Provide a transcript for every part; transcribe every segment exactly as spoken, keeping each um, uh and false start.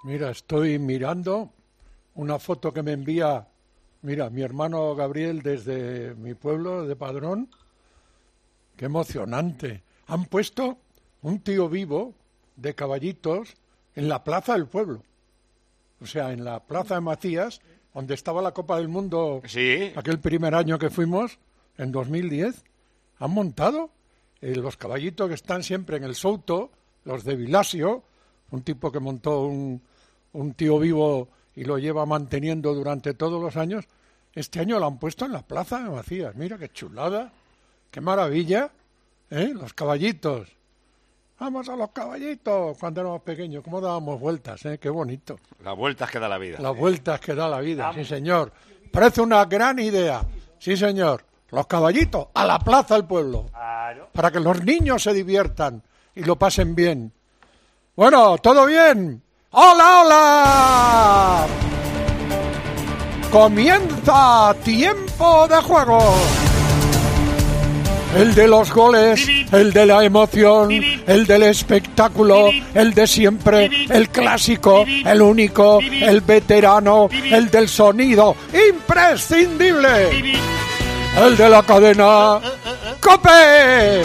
Mira, estoy mirando una foto que me envía, mira, mi hermano Gabriel desde mi pueblo de Padrón. ¡Qué emocionante! Han puesto un tío vivo de caballitos en la plaza del pueblo. O sea, en la plaza de Macías, donde estaba la Copa del Mundo, sí, aquel primer año que fuimos, en dos mil diez. Han montado eh, los caballitos que están siempre en el Souto, los de Vilasio, un tipo que montó un, un tío vivo y lo lleva manteniendo durante todos los años. Este año lo han puesto en la plaza de Macías. Mira qué chulada, qué maravilla, ¿eh? Los caballitos. Vamos a los caballitos. Cuando éramos pequeños, cómo dábamos vueltas, ¿eh? Qué bonito. Las vueltas que da la vida. Las vueltas que da la vida, Vamos. Sí señor. Parece una gran idea. Sí señor. Los caballitos a la plaza del pueblo. Claro. Para que los niños se diviertan y lo pasen bien. Bueno, ¿todo bien? ¡Hola, hola! Comienza Tiempo de Juego. El de los goles, el de la emoción, el del espectáculo, el de siempre, el clásico, el único, el veterano, el del sonido imprescindible, el de la cadena COPE.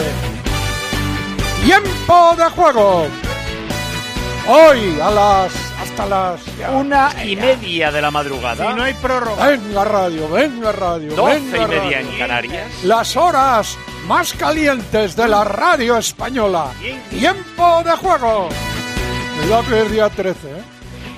Tiempo de Juego. Hoy a las hasta las ya, una y ya. media de la madrugada. Y no hay prórroga. Venga radio, venga radio. Doce venga y media radio. En Canarias. Las horas más calientes de la radio española. Tiempo de Juego. Cuidado que es día trece, ¿eh?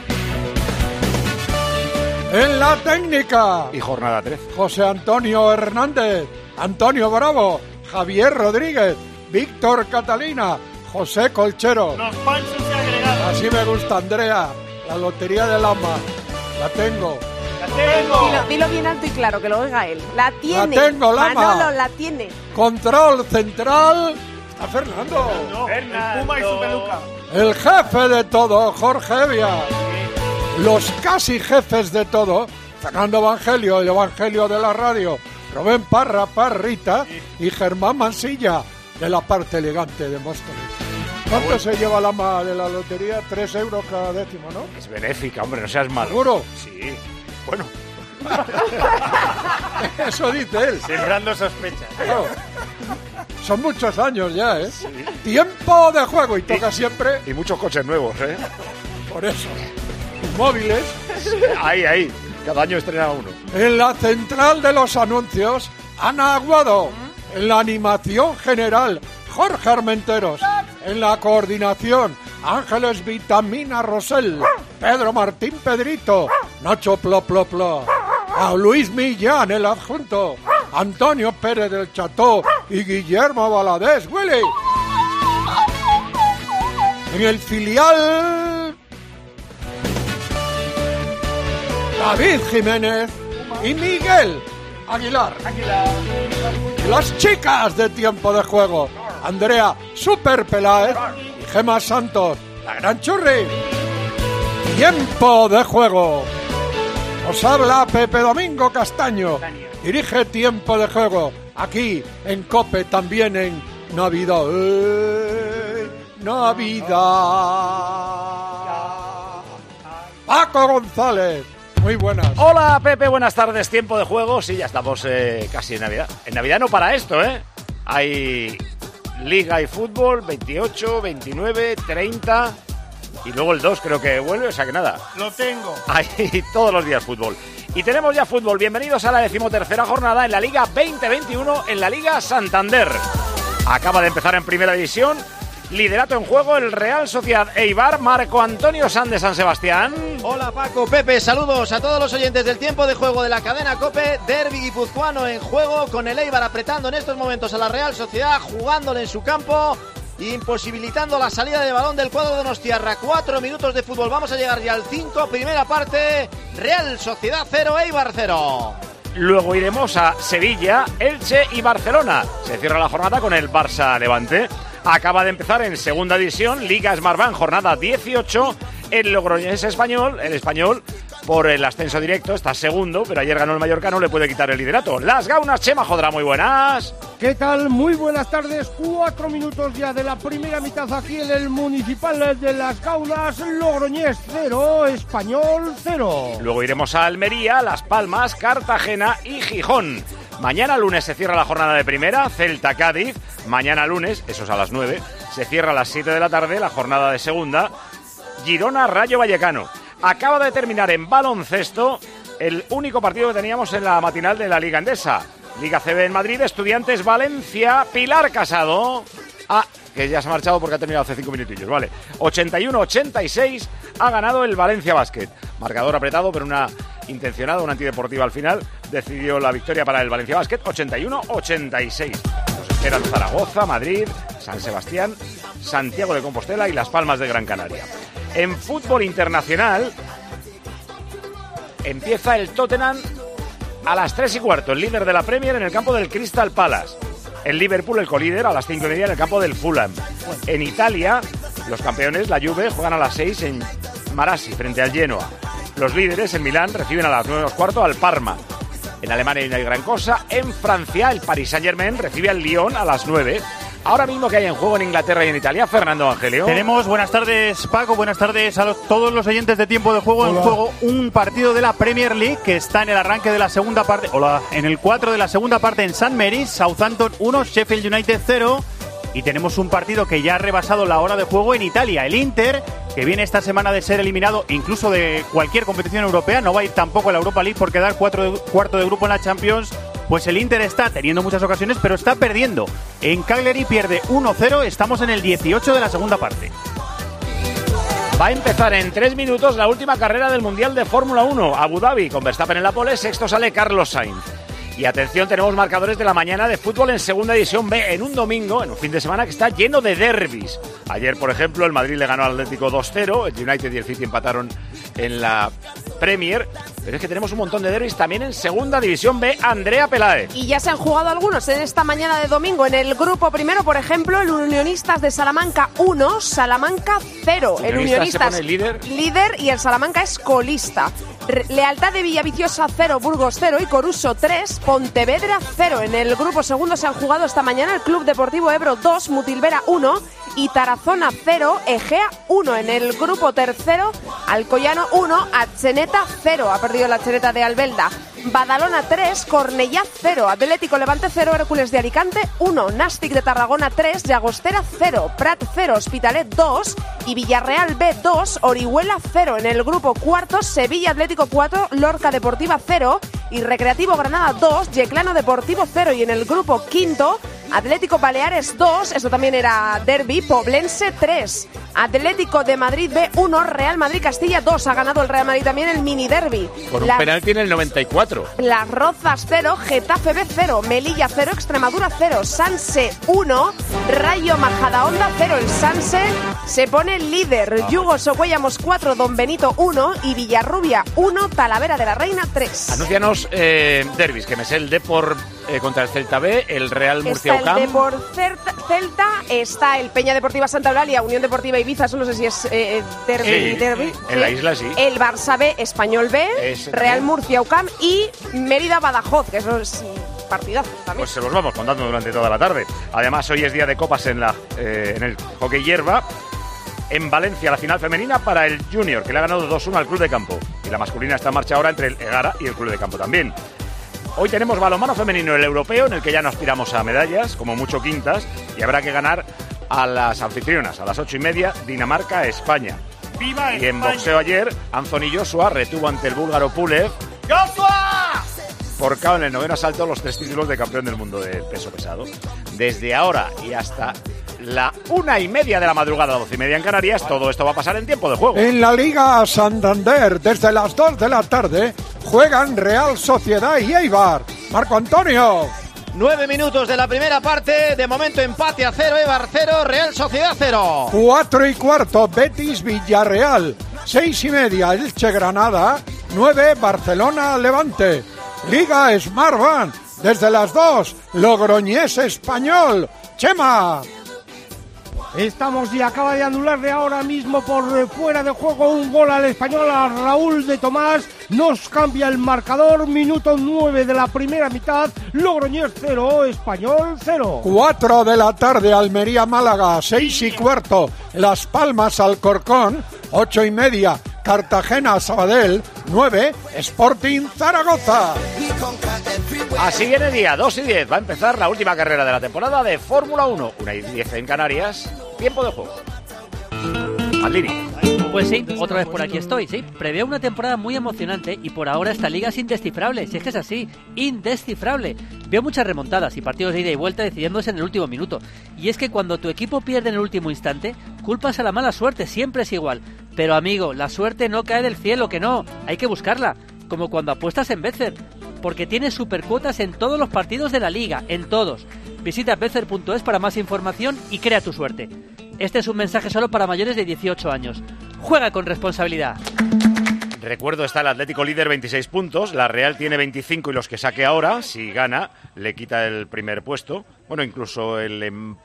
En la técnica. Y jornada trece. José Antonio Hernández, Antonio Bravo, Javier Rodríguez, Víctor Catalina, José Colchero. Los panchos se agregaron. Así me gusta, Andrea. La lotería del ama. La tengo. La tengo. Dilo, dilo bien alto y claro, que lo oiga él. La tiene. La tengo, Lama. Manolo, la tiene. Control central. Está Fernando. No, Fernando. El Puma y su peluca. El jefe de todo, Jorge Evia. Los casi jefes de todo, Fernando Evangelio, el Evangelio de la radio. Rubén Parra, Parrita. Y Germán Mansilla, de la parte elegante de Móstoles. ¿Cuánto bueno. se lleva la ama de la lotería? Tres euros cada décimo, ¿no? Es benéfica, hombre, no seas malo. ¿Seguro? Sí, bueno. Eso dice él. Sembrando sospechas. Claro. Son muchos años ya, ¿eh? Sí. Tiempo de juego y toca y, siempre... Y muchos coches nuevos, ¿eh? Por eso. Y móviles. Ahí, ahí. Cada año estrena uno. En la central de los anuncios, Ana Aguado. ¿Mm? En la animación general, Jorge Armenteros. En la coordinación, Ángeles Vitamina Rosell, Pedro Martín Pedrito, Nacho Plo Plo Plo, a Luis Millán, el adjunto, Antonio Pérez del Cható y Guillermo Valadez, Willy. En el filial, David Jiménez y Miguel Aguilar. Las chicas de Tiempo de Juego, Andrea Super Peláez y Gemma Santos, la gran churri. Tiempo de Juego. Os habla Pepe Domingo Castaño. Dirige Tiempo de Juego aquí en COPE, también en Navidad. ¡Eh! Navidad. Paco González. Muy buenas. Hola Pepe, buenas tardes. Tiempo de Juego. Sí, ya estamos eh, casi en Navidad. En Navidad no para esto, ¿eh? Hay Liga y Fútbol, veintiocho, veintinueve, treinta y luego el dos creo que vuelve, o sea que nada. Lo tengo. Hay todos los días fútbol. Y tenemos ya fútbol. Bienvenidos a la decimotercera jornada en la Liga veinte veintiuno, en la Liga Santander. Acaba de empezar en Primera División. Liderato en juego el Real Sociedad Eibar. Marco Antonio San de San Sebastián. Hola Paco, Pepe, saludos a todos los oyentes del Tiempo de Juego de la cadena COPE. Derbi guipuzcoano en juego, con el Eibar apretando en estos momentos a la Real Sociedad, jugándole en su campo, imposibilitando la salida de balón del cuadro de Donostiarra. Cuatro minutos de fútbol, vamos a llegar ya al cinco, primera parte. Real Sociedad cero, Eibar cero. Luego iremos a Sevilla, Elche y Barcelona. Se cierra la jornada con el Barça Levante. Acaba de empezar en Segunda División, Liga Smartbank, jornada dieciocho. El Logroñés español, el español, por el ascenso directo, está segundo, pero ayer ganó el Mallorca, no le puede quitar el liderato. Las Gaunas, Chema Jodra, muy buenas. ¿Qué tal? Muy buenas tardes, cuatro minutos ya de la primera mitad aquí en el Municipal de Las Gaunas, Logroñés cero, Español cero. Luego iremos a Almería, Las Palmas, Cartagena y Gijón. Mañana lunes se cierra la jornada de primera, Celta-Cádiz. Mañana lunes, eso es a las nueve, se cierra a las siete de la tarde la jornada de segunda, Girona-Rayo Vallecano. Acaba de terminar en baloncesto el único partido que teníamos en la matinal de la Liga Endesa. Liga C B en Madrid, Estudiantes Valencia, Pilar Casado. Ah, que ya se ha marchado porque ha terminado hace cinco minutillos, vale. ochenta y uno a ochenta y seis ha ganado el Valencia Basket. Marcador apretado, pero una intencionada, una antideportiva al final, decidió la victoria para el Valencia Basket, ochenta y uno a ochenta y seis. Nos esperan Zaragoza, Madrid, San Sebastián, Santiago de Compostela y Las Palmas de Gran Canaria. En fútbol internacional empieza el Tottenham a las tres y cuarto, el líder de la Premier en el campo del Crystal Palace. El Liverpool, el colíder, a las cinco y media en el campo del Fulham. En Italia, los campeones, la Juve, juegan a las seis en Marassi, frente al Genoa. Los líderes, en Milán, reciben a las nueve y cuarto al Parma. En Alemania no hay gran cosa. En Francia, el Paris Saint-Germain recibe al Lyon a las nueve. Ahora mismo, que hay en juego en Inglaterra y en Italia, Fernando Angelio. Tenemos, buenas tardes Paco, buenas tardes a los, todos los oyentes de Tiempo de Juego. Hola. En juego un partido de la Premier League que está en el arranque de la segunda parte, hola, en el cuatro de la segunda parte en St Mary's, Southampton uno, Sheffield United cero. Y tenemos un partido que ya ha rebasado la hora de juego en Italia. El Inter, que viene esta semana de ser eliminado incluso de cualquier competición europea, no va a ir tampoco a la Europa League por quedar cuatro de, cuarto de grupo en la Champions. Pues el Inter está teniendo muchas ocasiones, pero está perdiendo. En Cagliari pierde uno cero, estamos en el dieciocho de la segunda parte. Va a empezar en tres minutos la última carrera del Mundial de Fórmula uno. Abu Dhabi, con Verstappen en la pole, sexto sale Carlos Sainz. Y atención, tenemos marcadores de la mañana de fútbol en Segunda División B, en un domingo, en un fin de semana que está lleno de derbis. Ayer, por ejemplo, el Madrid le ganó al Atlético dos cero, el United y el City empataron en la Premier, pero es que tenemos un montón de derbis también en Segunda División B. Andrea Peláez. Y ya se han jugado algunos en esta mañana de domingo. En el grupo primero, por ejemplo, el Unionistas de Salamanca uno, Salamanca cero. El Unionistas se pone líder. líder y el Salamanca es colista. Lealtad de Villaviciosa cero, Burgos cero y Coruso tres, Pontevedra cero. En el grupo segundo se han jugado esta mañana el Club Deportivo Ebro dos, Mutilvera uno y Tarazona cero, Egea uno. En el grupo tercero, Alcoyano uno, Atzeneta cero. Ha perdido la Atzeneta de Albelda. Badalona tres, Cornellá cero, Atlético Levante cero, Hércules de Alicante uno, Nàstic de Tarragona tres, Llagostera cero, Prat cero, Hospitalet dos y Villarreal B dos, Orihuela cero. En el grupo cuarto, Sevilla Atlético cuatro, Lorca Deportiva cero y Recreativo Granada dos, Yeclano Deportivo cero. Y en el grupo quinto, Atlético Baleares dos, esto también era derbi, Poblense tres, Atlético de Madrid B uno, Real Madrid Castilla dos. Ha ganado el Real Madrid también el mini derbi. Con un Las... penalti en el noventa y cuatro. Las Rozas cero, Getafe B cero, Melilla cero, Extremadura cero, Sanse uno, Rayo Majadahonda cero. El Sanse se pone líder. Yugo Socuellamos cuatro, Don Benito uno y Villarrubia uno, Talavera de la Reina tres. Anúncianos eh, derbis, que me sé el Depor eh, contra el Celta B, el Real Murcia Está el Depor Celta, Celta, está el Peña Deportiva Santa Eulalia, Unión Deportiva Ibiza, eso no sé si es eh, derbi, sí, derbi. En sí. la isla sí. El Barça B, Español B, es, Real Murcia U C A M y Mérida Badajoz, que eso es partidazo también. Pues se los vamos contando durante toda la tarde. Además, hoy es día de copas en, la, eh, en el hockey hierba. En Valencia, la final femenina para el Junior, que le ha ganado dos uno al Club de Campo. Y la masculina está en marcha ahora entre el Egara y el Club de Campo también. Hoy tenemos balonmano femenino, el europeo, en el que ya no aspiramos a medallas, como mucho quintas, y habrá que ganar a las anfitrionas. A las ocho y media, Dinamarca, España. ¡Viva y en España! boxeo ayer, Anthony Joshua retuvo ante el búlgaro Pulev. ¡Joshua! Por K O en el noveno asalto los tres títulos de campeón del mundo del peso pesado. Desde ahora y hasta la una y media de la madrugada, doce y media en Canarias, todo esto va a pasar en tiempo de juego. En la Liga Santander, desde las dos de la tarde, juegan Real Sociedad y Eibar. Marco Antonio. Nueve minutos de la primera parte, de momento empate a cero, Eibar cero, Real Sociedad cero. Cuatro y cuarto, Betis Villarreal. Seis y media, Elche Granada. Nueve, Barcelona Levante. Liga Smartbank, desde las dos, Logroñés Español. Chema. Estamos y acaba de anularle ahora mismo por fuera de juego un gol al español, a Raúl de Tomás. Nos cambia el marcador, minuto nueve de la primera mitad, Logroñés cero, Español cero. Cuatro de la tarde, Almería-Málaga, seis y cuarto, Las Palmas-Alcorcón, ocho y media, Cartagena-Sabadell, nueve, Sporting Zaragoza. Así viene día dos y diez, va a empezar la última carrera de la temporada de Fórmula uno, una y diez en Canarias, tiempo de juego. Maldini. Pues sí, otra vez por aquí estoy, sí. Preveo una temporada muy emocionante y por ahora esta liga es indescifrable, si es que es así, indescifrable. Veo muchas remontadas y partidos de ida y vuelta decidiéndose en el último minuto. Y es que cuando tu equipo pierde en el último instante, culpas a la mala suerte, siempre es igual. Pero amigo, la suerte no cae del cielo, que no, hay que buscarla. Como cuando apuestas en Betfair, porque tienes supercuotas en todos los partidos de la liga, en todos. Visita betfair punto es para más información y crea tu suerte. Este es un mensaje solo para mayores de dieciocho años. Juega con responsabilidad. Recuerdo, está el Atlético líder veintiséis puntos, la Real tiene veinticinco y los que saque ahora, si gana, le quita el primer puesto. Bueno, incluso el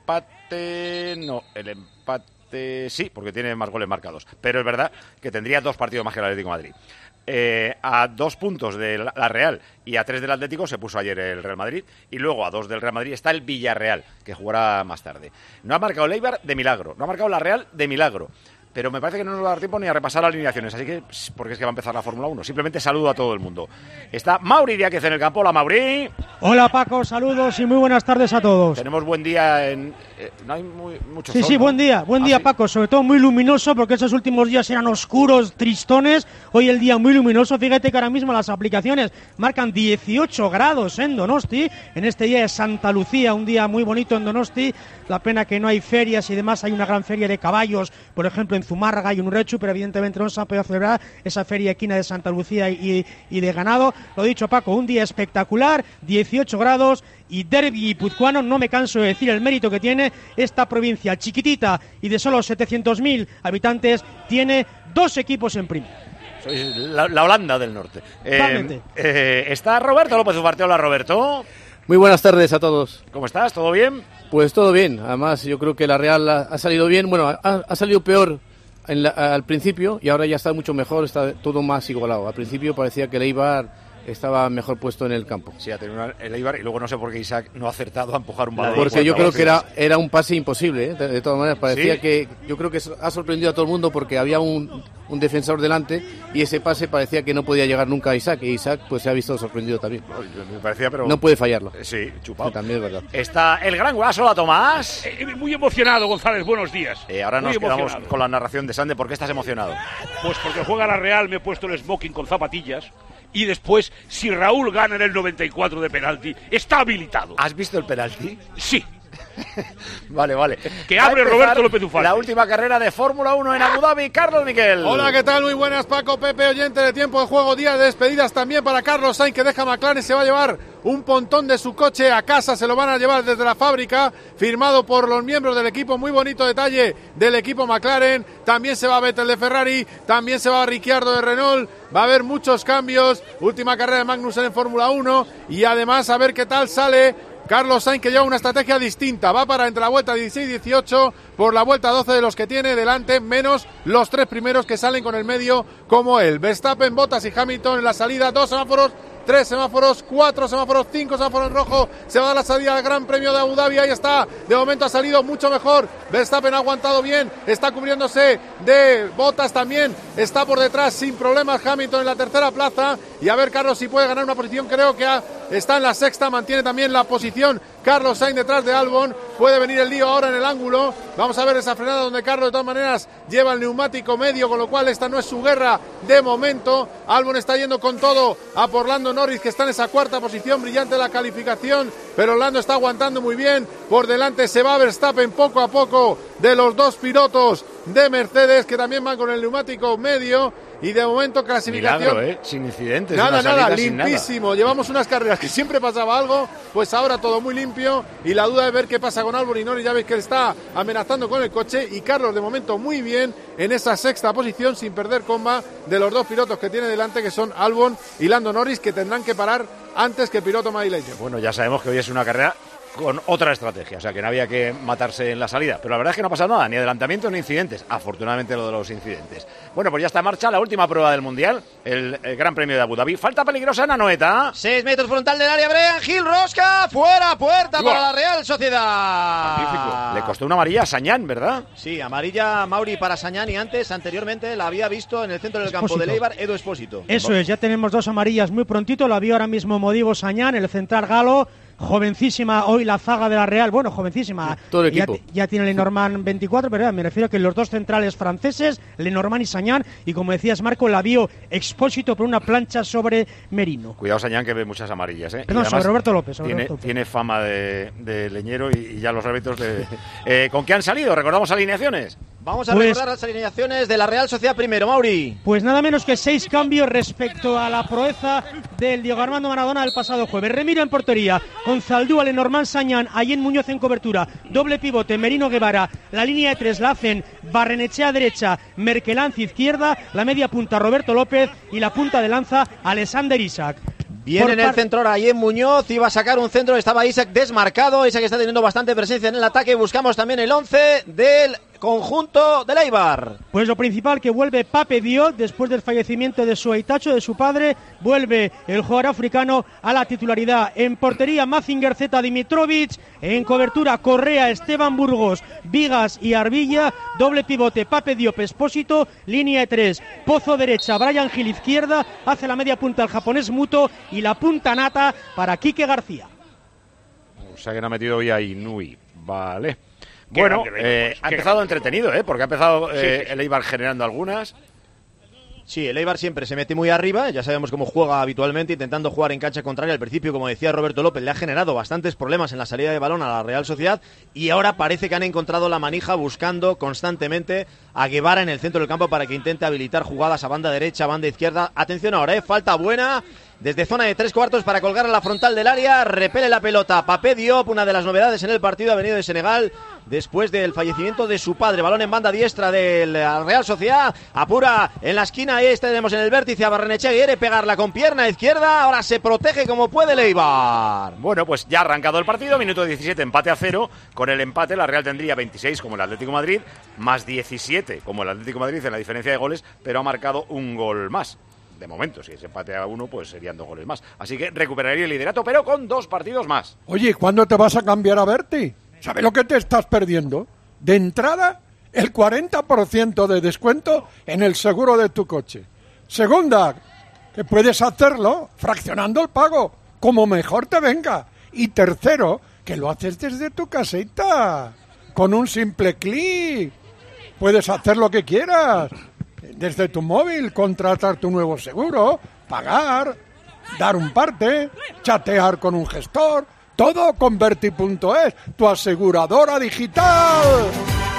empate... No, el empate... Sí, porque tiene más goles marcados. Pero es verdad que tendría dos partidos más que el Atlético de Madrid. Eh, a dos puntos de la Real y a tres del Atlético se puso ayer el Real Madrid, y luego a dos del Real Madrid está el Villarreal, que jugará más tarde. No ha marcado el Eibar, de milagro. No ha marcado la Real, de milagro. Pero me parece que no nos va a dar tiempo ni a repasar las alineaciones, así que, porque es que va a empezar la Fórmula uno. Simplemente saludo a todo el mundo. Está Mauri Díaz en el campo. Hola, Mauri. Hola, Paco, saludos y muy buenas tardes a todos. Tenemos buen día en... Eh, no hay muy, mucho Sí, sol, sí, ¿no? buen día, buen ¿Ah, día, sí? Paco, sobre todo muy luminoso, porque esos últimos días eran oscuros, tristones. Hoy el día muy luminoso. Fíjate que ahora mismo las aplicaciones marcan dieciocho grados en Donosti, en este día de Santa Lucía, un día muy bonito en Donosti. La pena que no hay ferias y demás, hay una gran feria de caballos, por ejemplo en Zumárraga y en Urrechu, pero evidentemente no se ha podido celebrar esa feria equina de Santa Lucía y, y de ganado. Lo dicho, Paco, un día espectacular, dieciocho grados, y derbi guipuzcoano, no me canso de decir el mérito que tiene esta provincia chiquitita y de solo setecientos mil habitantes, tiene dos equipos en primera. Sois la, la Holanda del Norte. Totalmente. Eh, eh, está Roberto López Ufarte. Hola, Roberto. Muy buenas tardes a todos. ¿Cómo estás? ¿Todo bien? Pues todo bien. Además, yo creo que la Real ha, ha salido bien. Bueno, ha, ha salido peor en la, al principio y ahora ya está mucho mejor, está todo más igualado. Al principio parecía que el Eibar estaba mejor puesto en el campo. Sí, ha tenido el Eibar y luego no sé por qué Isaac no ha acertado a empujar un balón. Porque yo creo que era, era un pase imposible, ¿eh? de, de todas maneras. Parecía ¿Sí? que, yo creo que ha sorprendido a todo el mundo porque había un, un defensor delante y ese pase parecía que no podía llegar nunca a Isaac, y Isaac pues se ha visto sorprendido también. Me parecía, pero... No puede fallarlo. Sí, chupado. Sí, también es verdad. Está el gran Guaso, hola, Tomás. Eh, muy emocionado, González, buenos días. Eh, ahora Muy nos quedamos emocionado. con la narración de Sande. ¿Por qué estás emocionado? Pues porque juega la Real, me he puesto el smoking con zapatillas. Y después, si Raúl gana en el noventa y cuatro de penalti, está habilitado. ¿Has visto el penalti? Sí. Vale, vale. Que Va a abre empezar Roberto López Ufarte. La última carrera de Fórmula uno en Abu Dhabi. Carlos Miquel. Hola, ¿qué tal? Muy buenas, Paco, Pepe, oyente de Tiempo de Juego. Día de despedidas también para Carlos Sainz, que deja McLaren. Se va a llevar un pontón de su coche a casa, se lo van a llevar desde la fábrica, firmado por los miembros del equipo. Muy bonito detalle del equipo McLaren. También se va a Vettel de Ferrari, también se va a Ricciardo de Renault. Va a haber muchos cambios. Última carrera de Magnussen en Fórmula uno, y además a ver qué tal sale Carlos Sainz, que lleva una estrategia distinta. Va para entre la vuelta dieciséis y dieciocho, por la vuelta doce de los que tiene delante, menos los tres primeros que salen con el medio como él. Verstappen, Bottas y Hamilton en la salida. Dos semáforos, tres semáforos, cuatro semáforos, cinco semáforos en rojo. Se va a dar la salida al Gran Premio de Abu Dhabi. Ahí está. De momento ha salido mucho mejor. Verstappen ha aguantado bien. Está cubriéndose de Bottas también. Está por detrás sin problemas Hamilton en la tercera plaza. Y a ver, Carlos, si puede ganar una posición. Creo que ha, está en la sexta. Mantiene también la posición Carlos Sainz detrás de Albon. Puede venir el lío ahora en el ángulo. Vamos a ver esa frenada donde Carlos de todas maneras lleva el neumático medio, con lo cual esta no es su guerra de momento. Albon está yendo con todo a por Lando Norris, que está en esa cuarta posición brillante de la calificación, pero Lando está aguantando muy bien. Por delante se va Verstappen poco a poco de los dos pilotos de Mercedes, que también van con el neumático medio. Y de momento clasificación. Milagro, ¿eh? Sin incidentes. Nada, una nada, salida sin limpísimo. nada. Llevamos unas carreras que siempre pasaba algo, pues ahora todo muy limpio. Y la duda es ver qué pasa con Albon y Norris. Ya veis que él está amenazando con el coche. Y Carlos, de momento, muy bien en esa sexta posición, sin perder comba de los dos pilotos que tiene delante, que son Albon y Lando Norris, que tendrán que parar antes que el piloto madrileño. Bueno, ya sabemos que hoy es una carrera con otra estrategia, o sea que no había que matarse en la salida, pero la verdad es que no ha pasado nada, ni adelantamientos ni incidentes, afortunadamente lo de los incidentes. Bueno, pues ya está en marcha la última prueba del Mundial, el, el Gran Premio de Abu Dhabi. Falta peligrosa en Anoeta. Seis metros frontal del área, Brian Gil, rosca, fuera, puerta para la Real Sociedad. Magnífico. Le costó una amarilla a Sañán, ¿verdad? Sí, amarilla Mauri para Sañán, y antes, anteriormente, la había visto en el centro del campo Expósito. de Eibar, Edu Expósito. Eso es, ya tenemos dos amarillas muy prontito, la vio ahora mismo Modibo Sañán, el central galo. Jovencísima hoy la zaga de la Real, bueno, jovencísima. Todo el ya, equipo. ya tiene Lenormand veinticuatro, pero me refiero a que los dos centrales franceses, Lenormand y Sañán, y como decías Marco, la vio Expósito por una plancha sobre Merino. Cuidado Sañán, que ve muchas amarillas, ¿eh? Perdón, sobre Roberto López. Sobre tiene, Roberto López. tiene fama de, de leñero y, y ya los árbitros de... eh, ¿Con qué han salido? ¿Recordamos alineaciones? Vamos a Pues- recordar las alineaciones de la Real Sociedad primero, Mauri. Pues nada menos que seis cambios respecto a la proeza del Diego Armando Maradona del pasado jueves. Remiro en portería, con Zaldúa, Lenormand, Sañán, Ayén Muñoz en cobertura, doble pivote, Merino Guevara, la línea de tres la hacen Barrenechea derecha, Merkelanz izquierda, la media punta Roberto López y la punta de lanza Alexander Isak. Viene Por en el par- centro Ayén Muñoz, iba a sacar un centro, estaba Isaac desmarcado, Isaac está teniendo bastante presencia en el ataque, buscamos también el once del conjunto del Eibar. Pues lo principal, que vuelve Pape Diop después del fallecimiento de su Aitacho, de su padre, vuelve el jugador africano a la titularidad. En portería, Mazinger, Z, Dimitrovic, en cobertura, Correa, Esteban Burgos, Vigas y Arbilla, doble pivote, Pape Diop, Expósito, línea de tres, Pozo derecha, Brian Gil izquierda, hace la media punta el japonés Muto y la punta nata para Quique García. O sea que no ha metido hoy a Inui. Vale. Qué Bueno, grande, Benito, eh, pues, ha qué empezado grande. entretenido, ¿eh? Porque ha empezado eh, Sí, sí, sí. el Eibar generando algunas. Sí, el Eibar siempre se mete muy arriba, ya sabemos cómo juega habitualmente, intentando jugar en cancha contraria. Al principio, como decía Roberto López, le ha generado bastantes problemas en la salida de balón a la Real Sociedad, y ahora parece que han encontrado la manija buscando constantemente a Guevara en el centro del campo para que intente habilitar jugadas a banda derecha, banda izquierda. Atención ahora, ¿eh? Falta buena desde zona de tres cuartos para colgar a la frontal del área, repele la pelota Pape Diop, una de las novedades en el partido, ha venido de Senegal después del fallecimiento de su padre. Balón en banda diestra de la Real Sociedad, apura en la esquina, ahí tenemos en el vértice a Barrenechea, quiere pegarla con pierna izquierda, ahora se protege como puede el Eibar. Bueno, pues ya ha arrancado el partido, minuto diecisiete, empate a cero. Con el empate la Real tendría veintiséis como el Atlético de Madrid, más diecisiete como el Atlético de Madrid en la diferencia de goles, pero ha marcado un gol más. De momento, si se empate a uno, pues serían dos goles más. Así que recuperaría el liderato, pero con dos partidos más. Oye, ¿cuándo te vas a cambiar a Berti? ¿Sabes lo que te estás perdiendo? De entrada, el cuarenta por ciento de descuento en el seguro de tu coche. Segunda, que puedes hacerlo fraccionando el pago, como mejor te venga. Y tercero, que lo haces desde tu casita, con un simple clic. Puedes hacer lo que quieras. Desde tu móvil, contratar tu nuevo seguro, pagar, dar un parte, chatear con un gestor, todo con Berti punto es, tu aseguradora digital.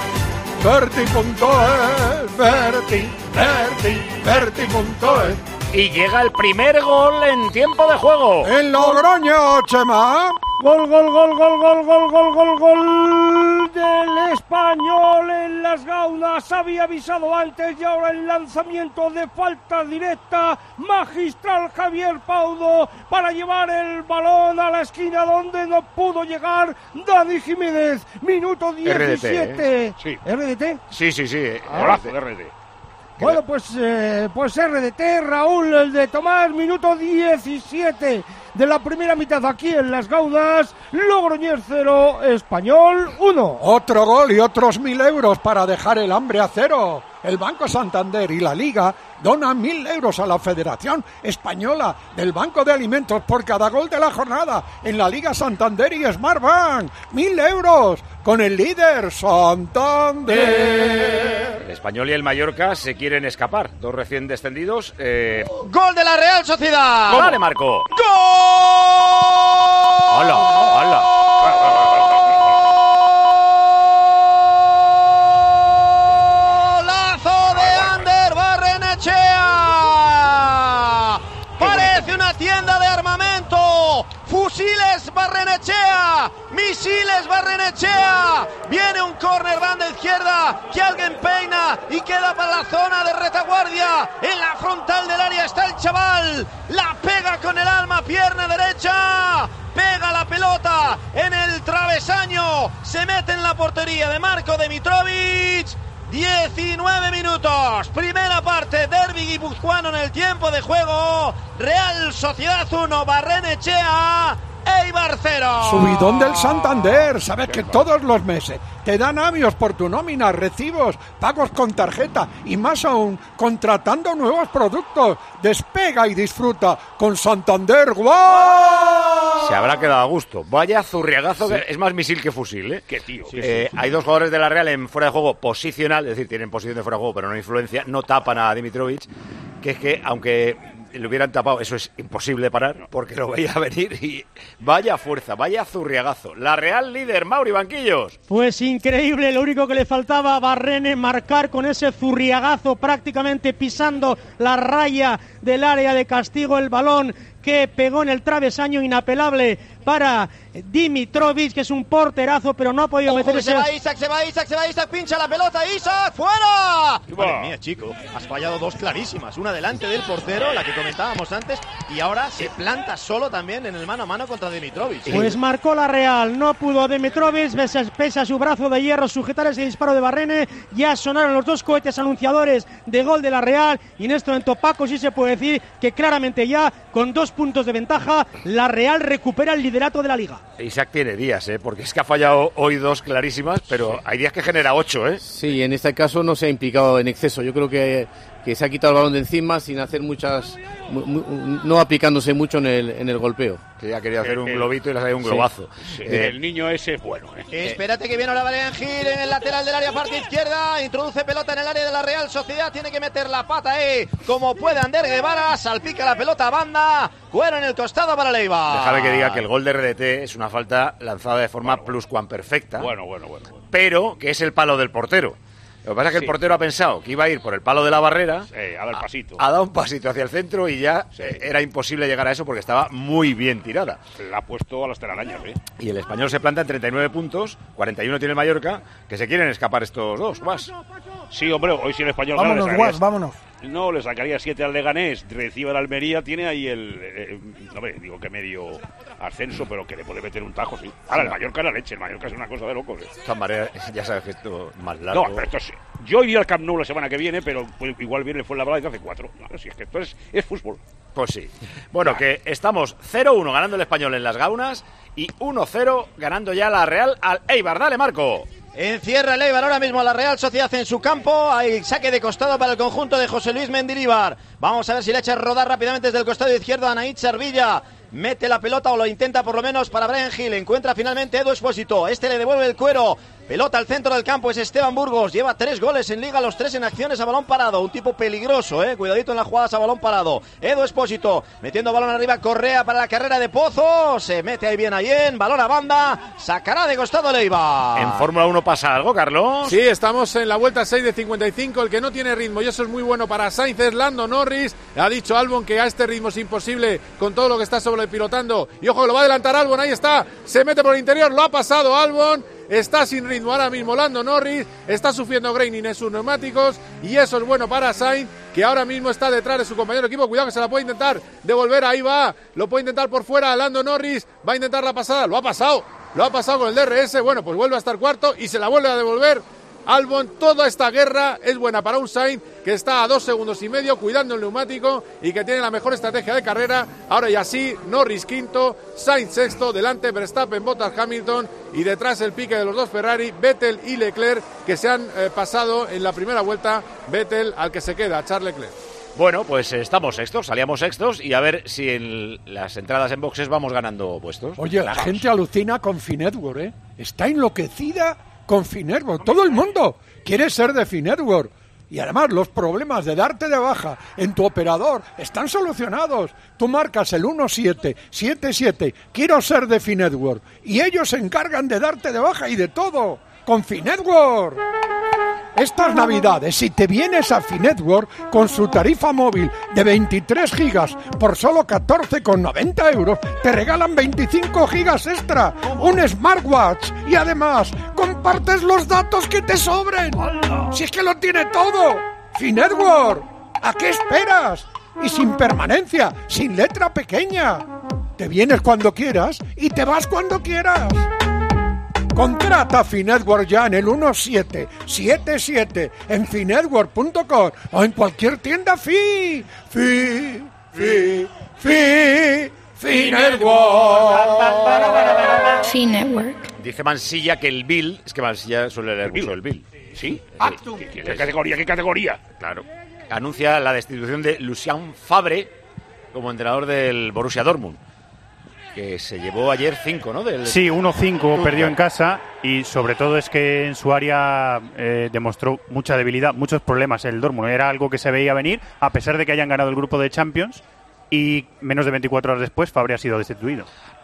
Berti punto es, Berti, Berti, Berti punto es. Y llega el primer gol en tiempo de juego. En Logroño, Chema. Gol, gol, gol, gol, gol, gol, gol, gol, gol del Español en las Gaunas. Había avisado antes y ahora el lanzamiento de falta directa magistral Javier Paudo para llevar el balón a la esquina donde no pudo llegar Dani Jiménez. Minuto diecisiete. R D T, ¿eh? Sí. ¿R D T? Sí, sí, sí. Golazo, R D. Bueno, pues, eh, pues R D T, Raúl, el de Tomás, minuto diecisiete de la primera mitad aquí en Las Gaunas. Logroñés cero, Español uno. Otro gol y otros mil euros para dejar el hambre a cero. El Banco Santander y la Liga donan mil euros a la Federación Española del Banco de Alimentos por cada gol de la jornada en la Liga Santander y Smartbank. Mil euros con el líder Santander. El Español y el Mallorca se quieren escapar. Dos recién descendidos. Eh... Gol de la Real Sociedad. ¡Dale, Marco! ¡Gol! ¡Hala, hala! ¡Golazo de Ander Barrenechea! Parece una tienda de armamento. Fusiles Barrenechea, misiles Barrenechea. Viene un córner banda izquierda que alguien peina y queda para la zona de retaguardia. En la frontal del área está el chaval. La pega con el alma, pierna derecha. Pega la pelota en el travesaño centro, se mete en la portería de Marko Dimitrovic. diecinueve minutos, primera parte, derbi guipuzcoano en el tiempo de juego. Real Sociedad uno, Barrenechea, Eibar cero. Subidón del Santander. Sabes que todos los meses te dan avios por tu nómina, recibos, pagos con tarjeta y más aún contratando nuevos productos. Despega y disfruta con Santander. ¡Guau! Se habrá quedado a gusto. Vaya zurriagazo, sí. Que es más misil que fusil, ¿eh? Qué tío. Sí, eh, sí, sí. Hay dos jugadores de la Real en fuera de juego posicional, es decir, tienen posición de fuera de juego, pero no influencia, no tapan a Dimitrovic, que es que aunque le hubieran tapado, eso es imposible parar, porque lo veía venir y vaya fuerza, vaya zurriagazo. La Real líder, Mauri Banquillos. Pues increíble, lo único que le faltaba a Barrene marcar con ese zurriagazo, prácticamente pisando la raya del área de castigo, el balón que pegó en el travesaño, inapelable para Dimitrovic, que es un porterazo, pero no ha podido Ojo, meter ese... Se va Isaac, se va Isaac, se va Isaac, pincha la pelota, Isaac, ¡fuera! Madre mía, chico, has fallado dos clarísimas, una delante del portero, la que comentábamos antes, y ahora se planta solo también en el mano a mano contra Dimitrovic. Pues marcó la Real, no pudo Dimitrovic, pese, pese a su brazo de hierro sujetar ese disparo de Barrene. Ya sonaron los dos cohetes anunciadores de gol de la Real, y en este momento, Paco, sí se puede decir que claramente ya, con dos puntos de ventaja, la Real recupera el liderato de la Liga. Isaac tiene días, ¿eh? Porque es que ha fallado hoy dos clarísimas, pero hay días que genera ocho, ¿eh? Sí, en este caso no se ha implicado en exceso. Yo creo que, que se ha quitado el balón de encima sin hacer muchas... no aplicándose mucho en el, en el golpeo. Que ya quería hacer un globito y le ha salido un globazo. Sí. Eh, el niño ese es bueno, ¿eh? Eh, espérate que viene ahora Brian Gil en el lateral del área, parte izquierda, introduce pelota en el área de la Real Sociedad, tiene que meter la pata, eh, como puede Ander Guevara, salpica la pelota a banda, cuero en el costado para Leiva. Déjame que diga que el gol de R D T es una falta lanzada de forma bueno, pluscuamperfecta, bueno, bueno, bueno, bueno, pero que es el palo del portero. Lo que pasa es que sí. El portero ha pensado que iba a ir por el palo de la barrera, sí, a dar pasito. Ha, ha dado un pasito hacia el centro y ya sí. Era imposible llegar a eso porque estaba muy bien tirada. La ha puesto a las telarañas, ¿eh? Y el Español se planta en treinta y nueve puntos, cuarenta y uno tiene el Mallorca, que se quieren escapar estos dos, Guas. Sí, hombre, hoy si el Español... Vámonos, gana, Guas, vámonos. No, le sacaría siete al Leganés, recibe al Almería, tiene ahí el... Eh, no me digo que medio ascenso, pero que le puede meter un tajo, sí. Ahora, el Mallorca es la leche, el Mallorca es una cosa de locos. ¿eh? De todas maneras, ya sabes que esto es más largo. No, pero esto sí. Yo iría al Camp Nou la semana que viene, pero pues, igual viene fue la bala y hace cuatro. No, si es que esto es, es fútbol. Pues sí. Bueno, ah. que estamos cero uno ganando el Español en las Gaunas y uno cero ganando ya la Real al Eibar. Dale, Marco. Encierra el Eibar ahora mismo a la Real Sociedad en su campo. Hay saque de costado para el conjunto de José Luis Mendilibar. Vamos a ver si le echa a rodar rápidamente desde el costado izquierdo a Anaid Servilla. Mete la pelota o lo intenta por lo menos para Brian Gil. Encuentra finalmente Edu Espósito. Este le devuelve el cuero. Pelota al centro del campo, es Esteban Burgos. Lleva tres goles en Liga, los tres en acciones a balón parado. Un tipo peligroso, eh. Cuidadito en las jugadas a balón parado. Edu Espósito metiendo balón arriba. Correa para la carrera de Pozo. Se mete ahí bien Allen. Balón a banda. Sacará de costado Leiva. En Fórmula uno pasa algo, Carlos. Sí, estamos en la vuelta seis de cincuenta y cinco. El que no tiene ritmo, y eso es muy bueno para Sainz, es Lando Norris. Ha dicho Albon que a este ritmo es imposible con todo lo que está sobrepilotando. Y ojo que lo va a adelantar Albon. Ahí está. Se mete por el interior. Lo ha pasado Albon. Está sin ritmo ahora mismo Lando Norris, está sufriendo graining en sus neumáticos y eso es bueno para Sainz, que ahora mismo está detrás de su compañero de equipo. Cuidado que se la puede intentar devolver, ahí va, lo puede intentar por fuera Lando Norris, va a intentar la pasada, lo ha pasado, lo ha pasado con el D R S, bueno, pues vuelve a estar cuarto y se la vuelve a devolver Albon. Toda esta guerra es buena para un Sainz que está a dos segundos y medio cuidando el neumático y que tiene la mejor estrategia de carrera. Ahora y así, Norris quinto, Sainz sexto, delante Verstappen, Bottas, Hamilton y detrás el pique de los dos Ferrari, Vettel y Leclerc, que se han eh, pasado en la primera vuelta. Vettel al que se queda, Charles Leclerc. Bueno, pues estamos sextos, salíamos sextos y a ver si en las entradas en boxes vamos ganando puestos. Oye, la gente alucina con Finetwork, ¿eh? Está enloquecida con Finetwork. Todo el mundo quiere ser de Finetwork. Y además los problemas de darte de baja en tu operador están solucionados. Tú marcas el uno siete siete siete, quiero ser de Finetwork, y ellos se encargan de darte de baja y de todo. Con Finetwork. Estas navidades, si te vienes a Finetwork con su tarifa móvil de veintitrés gigas por solo catorce con noventa euros, te regalan veinticinco gigas extra, un smartwatch y además compartes los datos que te sobren. Si es que lo tiene todo. Finetwork, ¿a qué esperas? Y sin permanencia, sin letra pequeña. Te vienes cuando quieras y te vas cuando quieras. Contrata Finetwork ya en el uno siete siete siete en finetwork punto com o en cualquier tienda Fi. Fi, Fi, Fi, Finetwork. Finetwork. Dice Mansilla que el Bill, es que Mansilla suele leer mucho el Bill. ¿Sí? Actum. ¿Qué, qué categoría? ¿Qué categoría? Claro. Anuncia la destitución de Lucien Favre como entrenador del Borussia Dortmund, que se llevó ayer cinco, ¿no? Del... Sí, uno cinco perdió en casa y sobre todo es que en su área eh, demostró mucha debilidad, muchos problemas el Dortmund. Era algo que se veía venir, a pesar de que hayan ganado el grupo de Champions, y menos de veinticuatro horas después Favre ha sido destituido.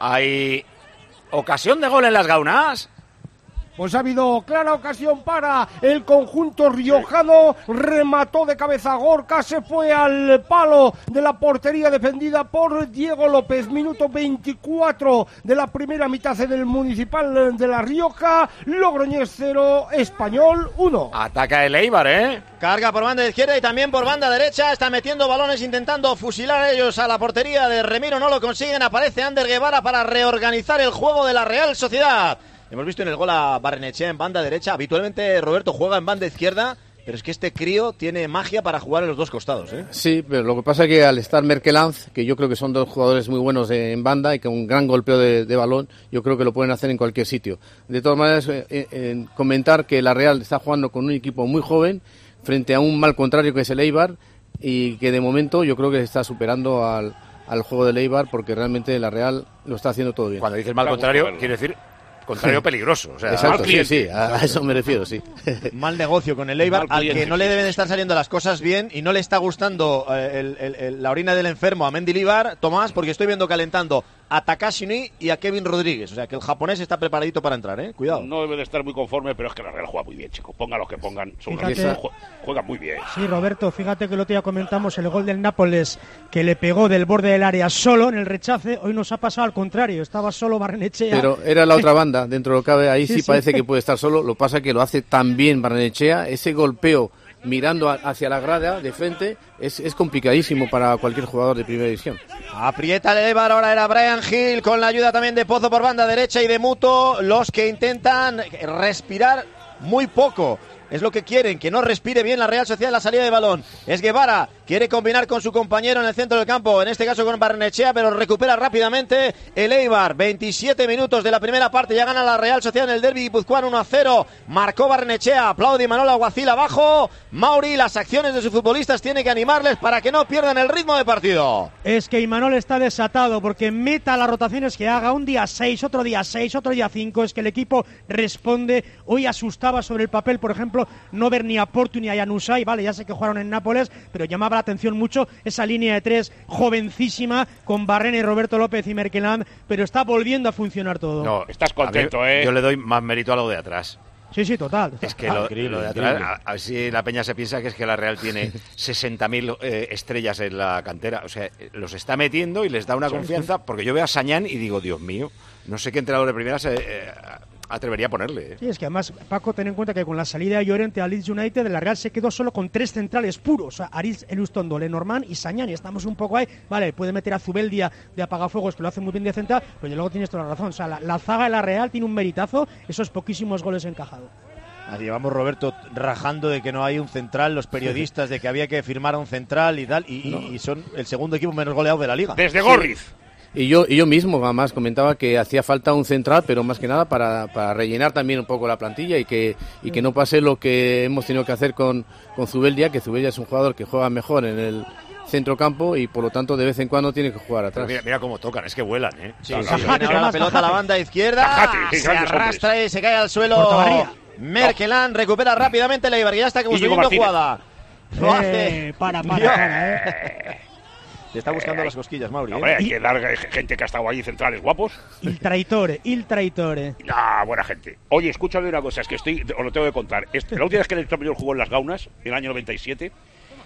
Hay ocasión de gol en las Gaunas. Pues ha habido clara ocasión para el conjunto riojano, remató de cabeza Gorka, se fue al palo de la portería defendida por Diego López, minuto veinticuatro de la primera mitad en el Municipal de La Rioja, Logroñés cero, Español uno. Ataca el Eibar, ¿eh? Carga por banda izquierda y también por banda derecha, está metiendo balones intentando fusilar a ellos a la portería de Remiro, no lo consiguen, aparece Ander Guevara para reorganizar el juego de la Real Sociedad. Hemos visto en el gol a Barrenechea en banda derecha. Habitualmente Roberto juega en banda izquierda, pero es que este crío tiene magia para jugar en los dos costados, ¿eh? Sí, pero lo que pasa es que al estar Merkelanz, que yo creo que son dos jugadores muy buenos en banda y con un gran golpeo de, de balón, yo creo que lo pueden hacer en cualquier sitio. De todas maneras, eh, eh, comentar que la Real está jugando con un equipo muy joven frente a un mal contrario que es el Eibar, y que de momento yo creo que está superando al, al juego del Eibar, porque realmente la Real lo está haciendo todo bien. Cuando dices mal contrario, quiere decir contrario peligroso. O sea, exacto, sí, sí, a, a eso me refiero, sí. Mal negocio con el Eibar, al que no le deben estar saliendo las cosas bien y no le está gustando eh, el, el, el, la orina del enfermo a Mendilibar, Tomás, porque estoy viendo calentando a Takashi Nii y a Kevin Rodríguez. O sea, que el japonés está preparadito para entrar, ¿eh? Cuidado. No debe de estar muy conforme, pero es que la Real juega muy bien, chicos. Pongan los que pongan. Son Fíjate, juegan muy bien. Sí, Roberto, fíjate que el otro día comentamos el gol del Nápoles que le pegó del borde del área solo en el rechace. Hoy nos ha pasado al contrario. Estaba solo Barrenechea. Pero era la otra banda, dentro de lo que cabe. Ahí sí, sí, sí parece sí. que puede estar solo. Lo pasa que lo hace tan bien Barrenechea. Ese golpeo mirando hacia la grada de frente es, es complicadísimo para cualquier jugador de primera división. Aprieta el Eibar, ahora era Brian Hill con la ayuda también de Pozo por banda derecha y de Muto, los que intentan respirar muy poco. Es lo que quieren, que no respire bien la Real Sociedad en la salida de balón. Es Guevara, quiere combinar con su compañero en el centro del campo, en este caso con Barrenechea, pero recupera rápidamente el Eibar. veintisiete minutos de la primera parte, ya gana la Real Sociedad en el derbi guipuzcoano uno a cero. Marcó Barrenechea, aplaude Imanol Alguacil abajo. Mauri, las acciones de sus futbolistas tiene que animarles para que no pierdan el ritmo de partido. Es que Imanol está desatado porque meta las rotaciones que haga, un día seis, otro día seis, otro día cinco, es que el equipo responde. Hoy asustaba sobre el papel, por ejemplo, no ver ni a Portu ni a Januzaj, vale, ya sé que jugaron en Nápoles, pero llamaba la atención mucho esa línea de tres jovencísima con Barrena y Roberto López y Merkeland, pero está volviendo a funcionar todo. No, estás contento, mí, ¿eh? Yo le doy más mérito a lo de atrás. Sí, sí, total. Es que ah, lo, increíble, lo de atrás, a, a ver si la peña se piensa que es que la Real tiene sesenta mil eh, estrellas en la cantera. O sea, los está metiendo y les da una sí, confianza, sí. Porque yo veo a Sañán y digo, Dios mío, no sé qué entrenador de primera se eh, atrevería a ponerle. Sí, es que además, Paco, ten en cuenta que con la salida de Llorente a Leeds United, la Real se quedó solo con tres centrales puros, o sea, Aritz, Elustondo, Lenormand y Sañán, y estamos un poco ahí, vale, puede meter a Zubeldia de apagafuegos, que lo hace muy bien de central, pero luego tienes toda la razón, o sea, la, la zaga de la Real tiene un meritazo, esos poquísimos goles encajados. Así llevamos, Roberto, rajando de que no hay un central, los periodistas de que había que firmar a un central y tal, y, no. y son el segundo equipo menos goleado de la liga. Desde Gorriz. Sí. Y yo, y yo mismo, además, comentaba que hacía falta un central, pero más que nada para, para rellenar también un poco la plantilla y que, y que no pase lo que hemos tenido que hacer con, con Zubeldia, que Zubeldia es un jugador que juega mejor en el centrocampo y por lo tanto de vez en cuando tiene que jugar atrás. Mira, mira cómo tocan, es que vuelan, ¿eh? Sí, sí, sí. Ahora la pelota a la banda izquierda, Cajate, se arrastra hombres. Y se cae al suelo. Merkeland recupera rápidamente la Eibar, ya está construyendo jugada. Lo hace. Eh, para, para, para, eh. Te está buscando eh, las cosquillas, Mauri. Hombre, ¿eh? hay que dar gente que ha estado ahí, centrales guapos. Il traitore, il traitore. Ah, buena gente. Oye, escúchame una cosa, es que estoy, os lo tengo que contar. Este, la última vez que el español jugó en las Gaunas, en el año noventa y siete,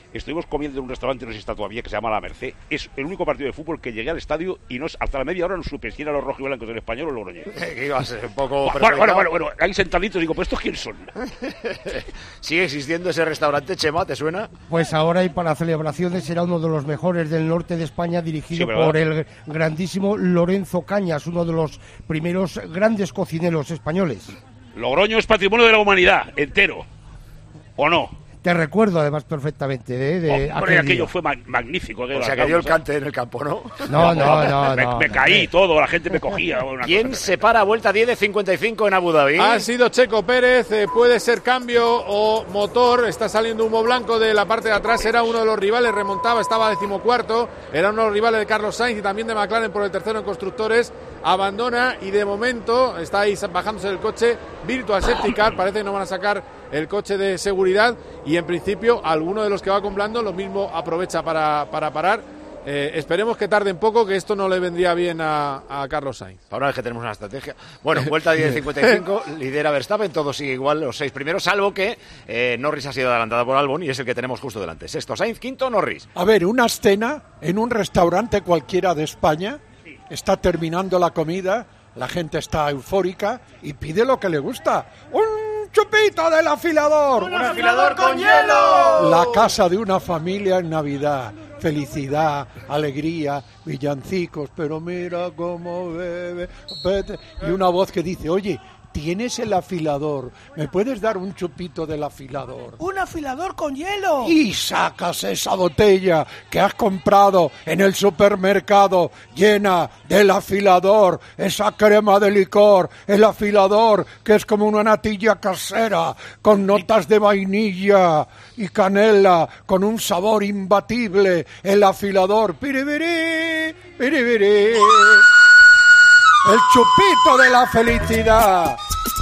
estuvimos comiendo en un restaurante, no sé si está todavía, que se llama La Merced. Es el único partido de fútbol que llegué al estadio y no hasta la media hora no supe si eran los rojiblancos del Español o los logroñeses. Que iba a ser un poco... Bueno, bueno, bueno, bueno, ahí sentaditos digo, ¿pero estos quiénes son? ¿Sigue existiendo ese restaurante, Chema? ¿Te suena? Pues ahora y para celebraciones será uno de los mejores del norte de España, dirigido Sí, por el grandísimo Lorenzo Cañas, uno de los primeros grandes cocineros españoles. Logroño es patrimonio de la humanidad, entero. ¿O no? Te recuerdo además perfectamente ¿eh? de Hombre, aquel aquello día. fue ma- magnífico. O sea, que dio el cante en el campo, ¿no? No, no, no, me, no, me no, caí no. todo, la gente me cogía. Una ¿Quién cosa se para a vuelta diez de cincuenta y cinco en Abu Dhabi? Ha sido Checo Pérez, eh, puede ser cambio o motor, está saliendo humo blanco de la parte de atrás, era uno de los rivales, remontaba, estaba decimocuarto, era uno de los rivales de Carlos Sainz y también de McLaren por el tercero en constructores, abandona y de momento está ahí bajándose del coche, Virtual Safety Car, parece que no van a sacar el coche de seguridad y en principio alguno de los que va con Blando lo mismo aprovecha para, para parar. Eh, esperemos que tarde un poco, que esto no le vendría bien a, a Carlos Sainz. Ahora es que tenemos una estrategia. Bueno, vuelta diez de cincuenta y cinco, lidera Verstappen, todo sigue igual, los seis primeros, salvo que eh, Norris ha sido adelantada por Albon y es el que tenemos justo delante. Sexto Sainz, quinto Norris. A ver, una escena en un restaurante cualquiera de España, está terminando la comida, la gente está eufórica y pide lo que le gusta. ¡Un chupito del afilador! ¡Un afilador con hielo! La casa de una familia en Navidad. Felicidad, alegría, villancicos, pero mira cómo bebe. Vete. Y una voz que dice, oye, ¿tienes el afilador? ¿Me puedes dar un chupito del afilador? ¡Un afilador con hielo! Y sacas esa botella que has comprado en el supermercado llena del afilador, esa crema de licor, el afilador que es como una natilla casera con notas de vainilla y canela, con un sabor imbatible, el afilador, piribiri, piribiri. El chupito de la felicidad,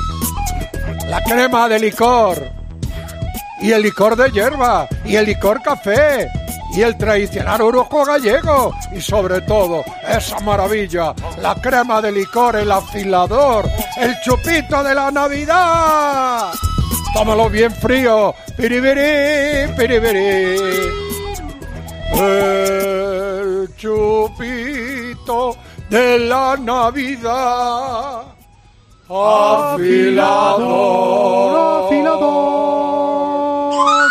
la crema de licor, y el licor de hierba, y el licor café, y el tradicional orujo gallego, y sobre todo, esa maravilla, la crema de licor, el afilador, el chupito de la Navidad. Tómalo bien frío, piribiri, piribiri. El chupito de la Navidad. Afilador, afilador.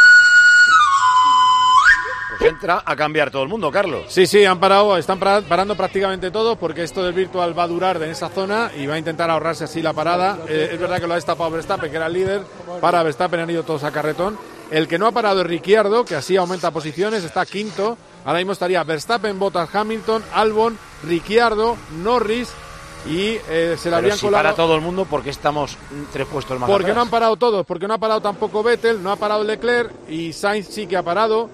Pues entra a cambiar todo el mundo, Carlos. Sí, sí, han parado, están para- parando prácticamente todo porque esto del Virtual va a durar en esa zona y va a intentar ahorrarse así la parada. Eh, es verdad que lo ha destapado Verstappen, que era el líder. Para Verstappen han ido todos a carretón. El que no ha parado es Ricciardo, que así aumenta posiciones, está quinto. Ahora mismo estaría Verstappen, Bottas, Hamilton, Albon, Ricciardo, Norris y eh, se le Pero habrían si colado. para todo el mundo, ¿por qué estamos tres puestos más Porque atrás? no han parado todos, porque no ha parado tampoco Vettel, no ha parado Leclerc y Sainz sí que ha parado.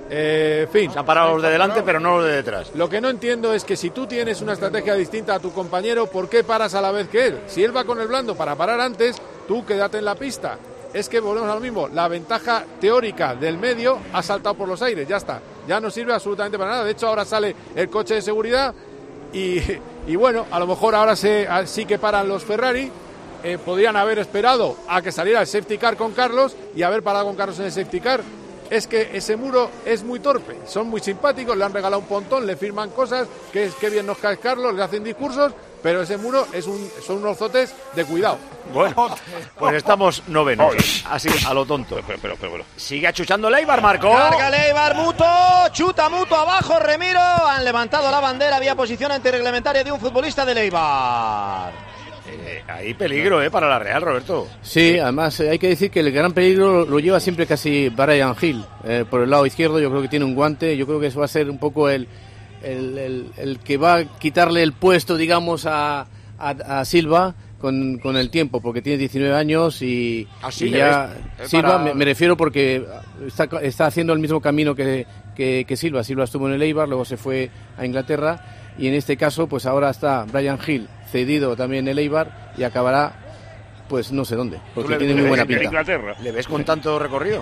Eh, en fin. Se han parado los de delante, pero no los de detrás. Lo que no entiendo es que si tú tienes una estrategia distinta a tu compañero, ¿por qué paras a la vez que él? Si él va con el blando para parar antes, tú quédate en la pista. Es que volvemos a lo mismo, la ventaja teórica del medio ha saltado por los aires, ya está. Ya no sirve absolutamente para nada. De hecho, ahora sale el coche de seguridad y, y bueno, a lo mejor ahora se, sí que paran los Ferrari. Eh, podrían haber esperado a que saliera el safety car con Carlos y haber parado con Carlos en el safety car. Es que ese muro es muy torpe, son muy simpáticos, le han regalado un pontón, le firman cosas, que es que bien nos cae Carlos, le hacen discursos, pero ese muro es un, son unos zotes de cuidado. Bueno, pues estamos novenos, así a lo tonto. Pero, pero, pero, pero. Sigue achuchando Leibar, Marco. Carga Leibar, Muto, chuta Muto abajo, Remiro, han levantado la bandera, había posición antirreglamentaria de un futbolista de Leibar. Eh, hay peligro, ¿eh? Para la Real, Roberto. Sí, además eh, hay que decir que el gran peligro lo lleva siempre casi Brian Hill. Eh, por el lado izquierdo yo creo que tiene un guante, yo creo que eso va a ser un poco el, el, el, el que va a quitarle el puesto, digamos, a, a, a Silva con, con el tiempo, porque tiene diecinueve años y, ¿Ah, sí, y le ya... ves? Silva, Para- me, me refiero porque está, está haciendo el mismo camino que, que, que Silva. Silva estuvo en el Eibar, luego se fue a Inglaterra y en este caso pues ahora está Brian Hill cedido también en el Eibar y acabará pues no sé dónde, porque ¿Tú le- tiene muy le- buena en pinta. Inglaterra. ¿Le ves con tanto recorrido?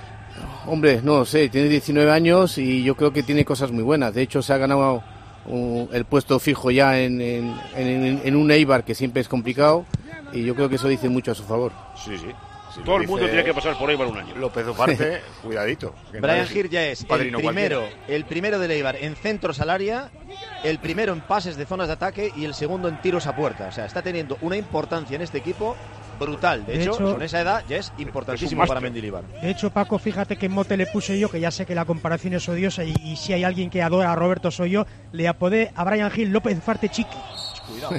Hombre, no sé, tiene diecinueve años y yo creo que tiene cosas muy buenas. De hecho, se ha ganado uh, el puesto fijo ya en, en, en, en un Eibar que siempre es complicado y yo creo que eso dice mucho a su favor. Sí, sí. Si Todo el mundo tiene que pasar por Eibar un año. López Ufarte, cuidadito. Brian Gir ya es el primero, cualquiera. el primero del Eibar en centros al área, el primero en pases de zonas de ataque y el segundo en tiros a puerta. O sea, está teniendo una importancia en este equipo brutal. De, de hecho, hecho, con esa edad ya es importantísimo es para Mendilibar. De hecho, Paco, fíjate que mote le puse yo, que ya sé que la comparación es odiosa y, y si hay alguien que adora a Roberto soy yo, le apodé a Brian Gil López Ufarte Chiqui. Cuidado.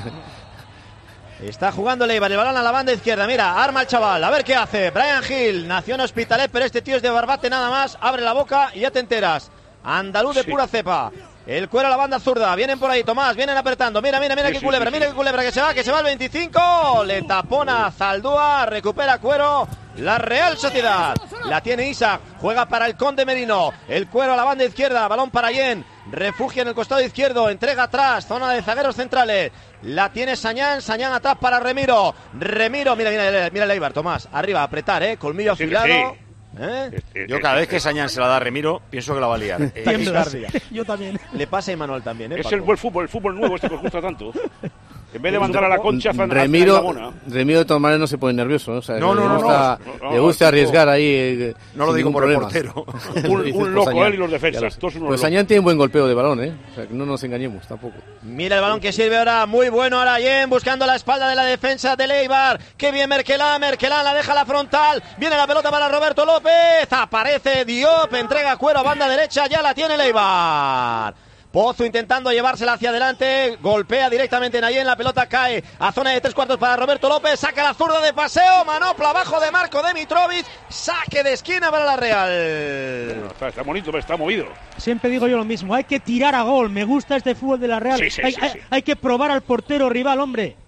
Está jugando Leibar, el balón a la banda izquierda, mira, arma el chaval, a ver qué hace. Brian Gil, nació en Hospitalet, pero este tío es de Barbate nada más, abre la boca y ya te enteras. Andaluz de sí. pura cepa. El cuero a la banda zurda, vienen por ahí, Tomás, vienen apretando, mira, mira, mira sí, qué culebra, sí, sí, mira sí. qué culebra que se va, que se va el veinticinco, le tapona Zaldúa, recupera cuero, la Real Sociedad, la tiene Isaac, juega para el Conde Merino, el cuero a la banda izquierda, balón para Yen, refugia en el costado izquierdo, entrega atrás, zona de zagueros centrales, la tiene Sañán, Sañán atrás para Remiro, Remiro, mira, mira, mira el Eibar, Tomás, arriba, apretar, eh, colmillo afilado. Sí, sí. ¿Eh? Yo cada vez que Sañán se la da a Remiro pienso que la va a liar. Eh, Yo también. Le pasa a Imanol también, ¿eh? Es el buen fútbol, el fútbol nuevo este que os gusta tanto. En vez de mandar a la concha, Remiro, a Remiro de todas maneras no se pone nervioso, ¿no? O sea, no, no, le gusta, no, no, le gusta no, arriesgar ahí. Eh, no lo digo por problema. el portero. un, un loco Sañán, él y los defensas. Todos unos pues Sañán tiene un buen golpeo de balón, ¿eh? O sea, que no nos engañemos tampoco. Mira el balón que sirve ahora, muy bueno ahora Yen, buscando la espalda de la defensa de Eibar. Qué bien Merkelán, Merkelán la deja a la frontal. Viene la pelota para Roberto López. Aparece Diop, entrega cuero a banda derecha, ya la tiene Eibar. Pozo intentando llevársela hacia adelante, golpea directamente en Ayen, la pelota cae a zona de tres cuartos para Roberto López, saca la zurda de paseo, manopla abajo de Marco Dimitrovic, saque de esquina para la Real. Bueno, está, está bonito, pero está movido. Siempre digo yo lo mismo, hay que tirar a gol, me gusta este fútbol de la Real, sí, sí, hay, sí, hay, sí. hay que probar al portero rival, hombre.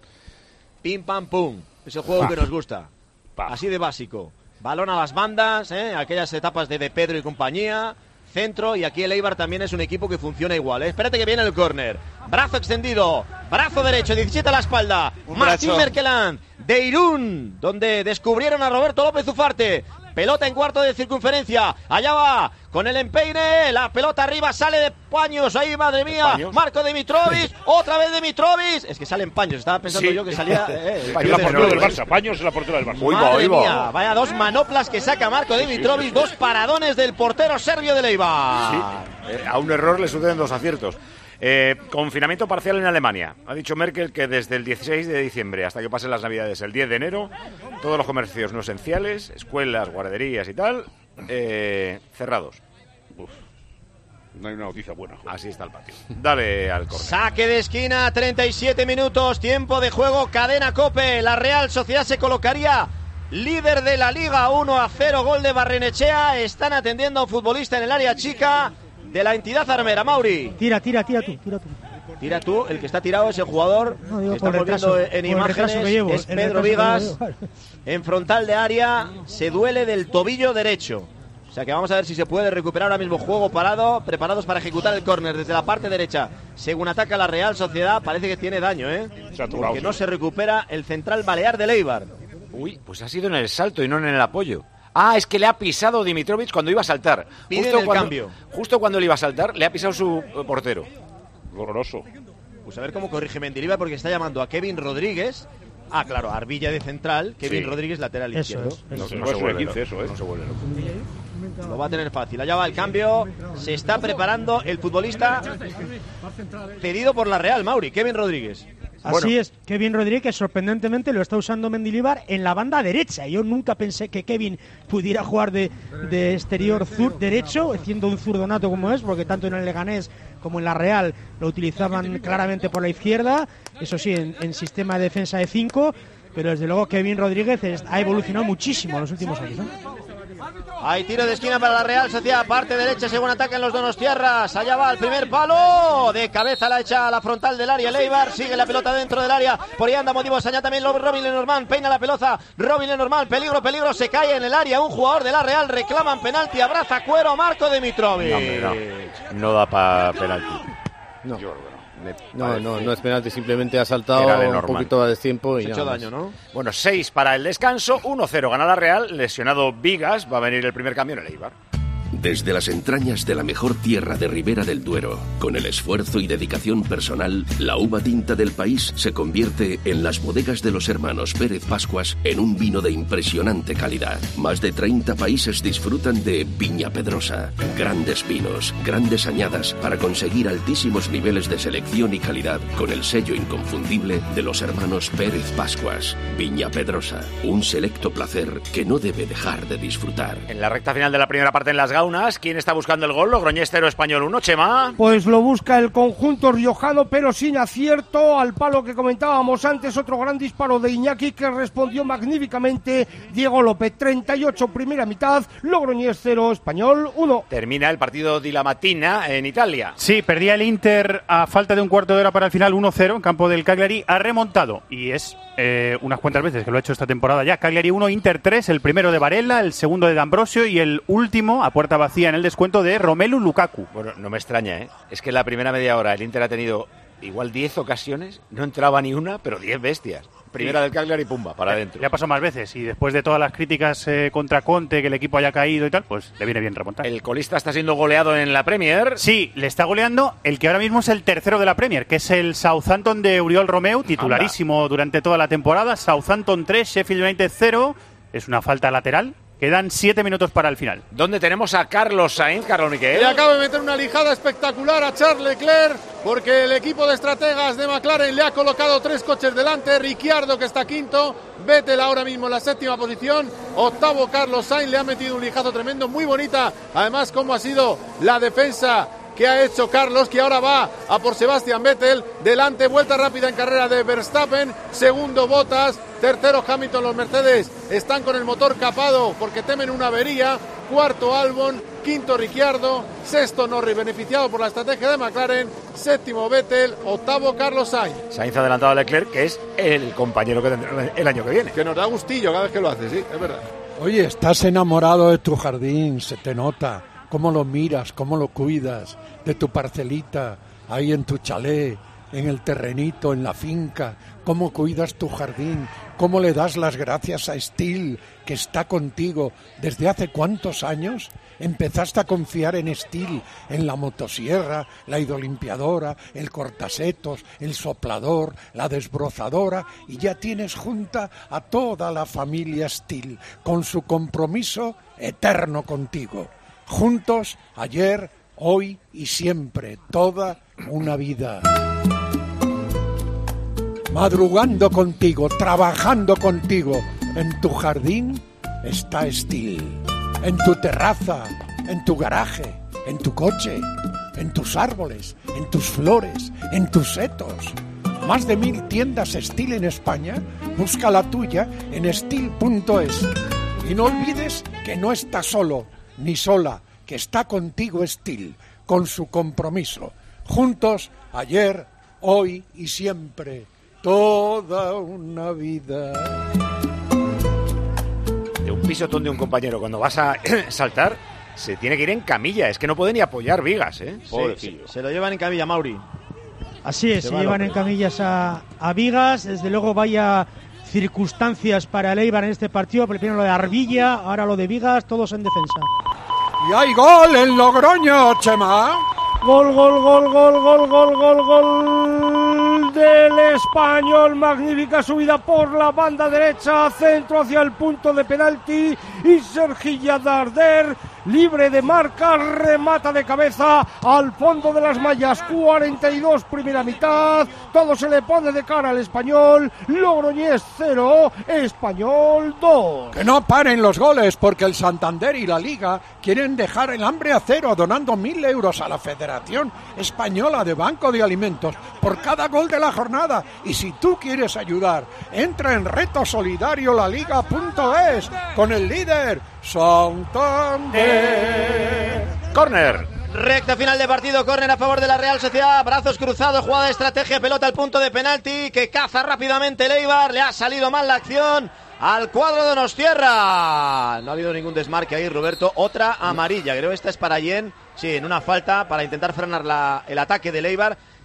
Pim pam pum, es el juego Paf. que nos gusta, Paf. así de básico. Balón a las bandas, ¿eh? Aquellas etapas de De Pedro y compañía. Centro, y aquí el Eibar también es un equipo que funciona igual, ¿eh? Espérate que viene el córner, brazo extendido, brazo derecho, diecisiete a la espalda, Martín Merkelán de Irún, donde descubrieron a Roberto López Ufarte, pelota en cuarto de circunferencia, allá va, con el empeine, la pelota arriba, sale de paños, ahí madre mía, ¿Paños? Marco Dimitrovic, otra vez Dimitrovic, es que salen paños, estaba pensando sí. yo que salía... Eh, es la portera del Barça, paños es la portera del Barça. Madre mía, vaya dos manoplas que saca Marco Dimitrovic, sí, sí, sí. dos paradones del portero serbio de Eibar. Sí. Eh, a un error le suceden dos aciertos. Eh, confinamiento parcial en Alemania. Ha dicho Merkel que desde el dieciséis de diciembre hasta que pasen las navidades el diez de enero, todos los comercios no esenciales, escuelas, guarderías y tal, eh, cerrados. Uf, no hay una noticia buena. Joder. Así está el patio. Dale al córner. Saque de esquina, treinta y siete minutos, tiempo de juego, cadena COPE. La Real Sociedad se colocaría líder de la Liga, uno a cero, gol de Barrenechea. Están atendiendo a un futbolista en el área chica de la entidad armera, Mauri. Tira, tira, tira tú, tira tú. Tira tú, el que está tirado es el jugador no, digo, que estamos retraso, viendo en imágenes, que llevo, es Pedro Vigas, en frontal de área, se duele del tobillo derecho. O sea que vamos a ver si se puede recuperar ahora mismo juego parado, preparados para ejecutar el córner desde la parte derecha. Según ataca la Real Sociedad, parece que tiene daño, ¿eh? Porque no se recupera el central balear del Eibar. Uy, pues ha sido en el salto y no en el apoyo. Ah, es que le ha pisado Dimitrovic cuando iba a saltar. Piden justo el cuando, cambio. Justo cuando le iba a saltar, le ha pisado su portero. Horroroso. Pues a ver cómo corrige Mendilibar, porque está llamando a Kevin Rodríguez. Ah, claro, Arbilla de central, Kevin sí. Rodríguez lateral eso izquierdo. Es, eso no, no, se no, vuelve quince, eso, ¿eh? no se vuelve loco. Lo va a tener fácil. Allá va el cambio. Se está preparando el futbolista cedido por la Real, Mauri, Kevin Rodríguez. Así bueno. es, Kevin Rodríguez sorprendentemente lo está usando Mendilibar en la banda derecha. Yo nunca pensé que Kevin pudiera jugar de, de exterior zur derecho, siendo un zurdonato como es, porque tanto en el Leganés como en la Real lo utilizaban claramente por la izquierda, eso sí, en, en sistema de defensa de cinco, pero desde luego Kevin Rodríguez es, ha evolucionado muchísimo en los últimos años, ¿eh? Hay tiro de esquina para la Real Sociedad, parte derecha según atacan los donostiarras, allá va el primer palo, de cabeza la echa a la frontal del área, Eibar sigue la pelota dentro del área, por ahí anda Motivos, allá también Robin Lenormand, peina la pelota, Robin Lenormand, peligro, peligro, se cae en el área, un jugador de la Real, reclaman penalti, abraza cuero, Marco Dimitrovic. No, no, no da para penalti. No. No, no, no es penalti, simplemente ha saltado un poquito a destiempo y se ha hecho daño, ¿no? Bueno, seis para el descanso, uno cero gana la Real, lesionado Vigas, va a venir el primer cambio en el Eibar. Desde las entrañas de la mejor tierra de Ribera del Duero, con el esfuerzo y dedicación personal, la uva tinta del país se convierte en las bodegas de los hermanos Pérez Pascuas en un vino de impresionante calidad. Más de treinta países disfrutan de Viña Pedrosa. Grandes vinos, grandes añadas para conseguir altísimos niveles de selección y calidad con el sello inconfundible de los hermanos Pérez Pascuas. Viña Pedrosa, un selecto placer que no debe dejar de disfrutar. En la recta final de la primera parte en Las Gaunas, ¿quién está buscando el gol? Logroñés cero, Español uno, Chema. Pues lo busca el conjunto riojano, pero sin acierto. Al palo que comentábamos antes, otro gran disparo de Iñaki que respondió magníficamente Diego López. treinta y ocho, primera mitad, Logroñés cero, Español uno. Termina el partido di la Mattina en Italia. Sí, perdía el Inter a falta de un cuarto de hora para el final, uno cero en campo del Cagliari. Ha remontado y es eh, unas cuantas veces que lo ha hecho esta temporada ya. Cagliari uno, Inter tres, el primero de Varela, el segundo de D'Ambrosio y el último a puerta vacía en el descuento de Romelu Lukaku. Bueno, no me extraña, ¿eh? Es que en la primera media hora el Inter ha tenido igual diez ocasiones, no entraba ni una, pero diez bestias. Primera sí. Del Cagliari, pumba, para adentro. Le ha pasado más veces y después de todas las críticas eh, contra Conte, que el equipo haya caído y tal, pues le viene bien remontar. ¿El colista está siendo goleado en la Premier? Sí, le está goleando el que ahora mismo es el tercero de la Premier, que es el Southampton de Oriol Romeu, titularísimo Anda. durante toda la temporada. Southampton tres, Sheffield United cero. Es una falta lateral. Quedan siete minutos para el final. ¿Dónde tenemos a Carlos Sainz, Carlos Miquel? Le acaba de meter una lijada espectacular a Charles Leclerc, porque el equipo de estrategas de McLaren le ha colocado tres coches delante. Ricciardo, que está quinto, Vettel ahora mismo en la séptima posición, octavo Carlos Sainz, le ha metido un lijazo tremendo, muy bonita. Además, cómo ha sido la defensa que ha hecho Carlos, que ahora va a por Sebastian Vettel. Delante, vuelta rápida en carrera de Verstappen. Segundo, Bottas. Tercero, Hamilton. Los Mercedes están con el motor capado porque temen una avería. Cuarto, Albon. Quinto, Ricciardo. Sexto, Norris, beneficiado por la estrategia de McLaren. Séptimo, Vettel. Octavo, Carlos Sainz. Sainz ha adelantado a Leclerc, que es el compañero que tendrá el año que viene. Que nos da gustillo cada vez que lo hace, sí, es verdad. Oye, estás enamorado de tu jardín, se te nota. Cómo lo miras, cómo lo cuidas, de tu parcelita, ahí en tu chalet, en el terrenito, en la finca, cómo cuidas tu jardín, cómo le das las gracias a Steel, que está contigo desde hace cuántos años. Empezaste a confiar en Steel, en la motosierra, la hidrolimpiadora, el cortasetos, el soplador, la desbrozadora, y ya tienes junta a toda la familia Steel, con su compromiso eterno contigo. Juntos, ayer, hoy y siempre, toda una vida. Madrugando contigo, trabajando contigo. En tu jardín está Steel. En tu terraza, en tu garaje, en tu coche, en tus árboles, en tus flores, en tus setos. Más de mil tiendas Steel en España. Busca la tuya en steel punto es. Y no olvides que no estás solo ni sola, que está contigo Steel, con su compromiso. Juntos, ayer, hoy y siempre, toda una vida. De un pisotón de un compañero, cuando vas a saltar, se tiene que ir en camilla, es que no puede ni apoyar vigas, ¿eh? Sí, se, se lo llevan en camilla, Mauri. Así es, se, se llevan en camillas a, a vigas, desde luego vaya circunstancias para el Eibar en este partido, primero lo de Arbilla, ahora lo de vigas, todos en defensa. Y hay gol en Logroño, Chema. Gol, gol, gol, gol, gol, gol, gol, gol del Español. Magnífica subida por la banda derecha, centro hacia el punto de penalti y Sergilla Darder, libre de marca, remata de cabeza al fondo de las mallas. cuarenta y dos, primera mitad, todo se le pone de cara al Español. Logroñés cero, Español dos. Que no paren los goles, porque el Santander y la Liga quieren dejar el hambre a cero, donando mil euros a la Federación Española de Banco de Alimentos por cada gol de la jornada. Y si tú quieres ayudar, entra en reto solidario la liga punto es con el líder Santander. Córner. Recta final de partido, córner a favor de la Real Sociedad, brazos cruzados, jugada de estrategia, pelota al punto de penalti, que caza rápidamente el Eibar, le ha salido mal la acción al cuadro de Donostierra. No ha habido ningún desmarque ahí, Roberto, otra amarilla, creo que esta es para Yen, sí, en una falta para intentar frenar la, el ataque del Eibar,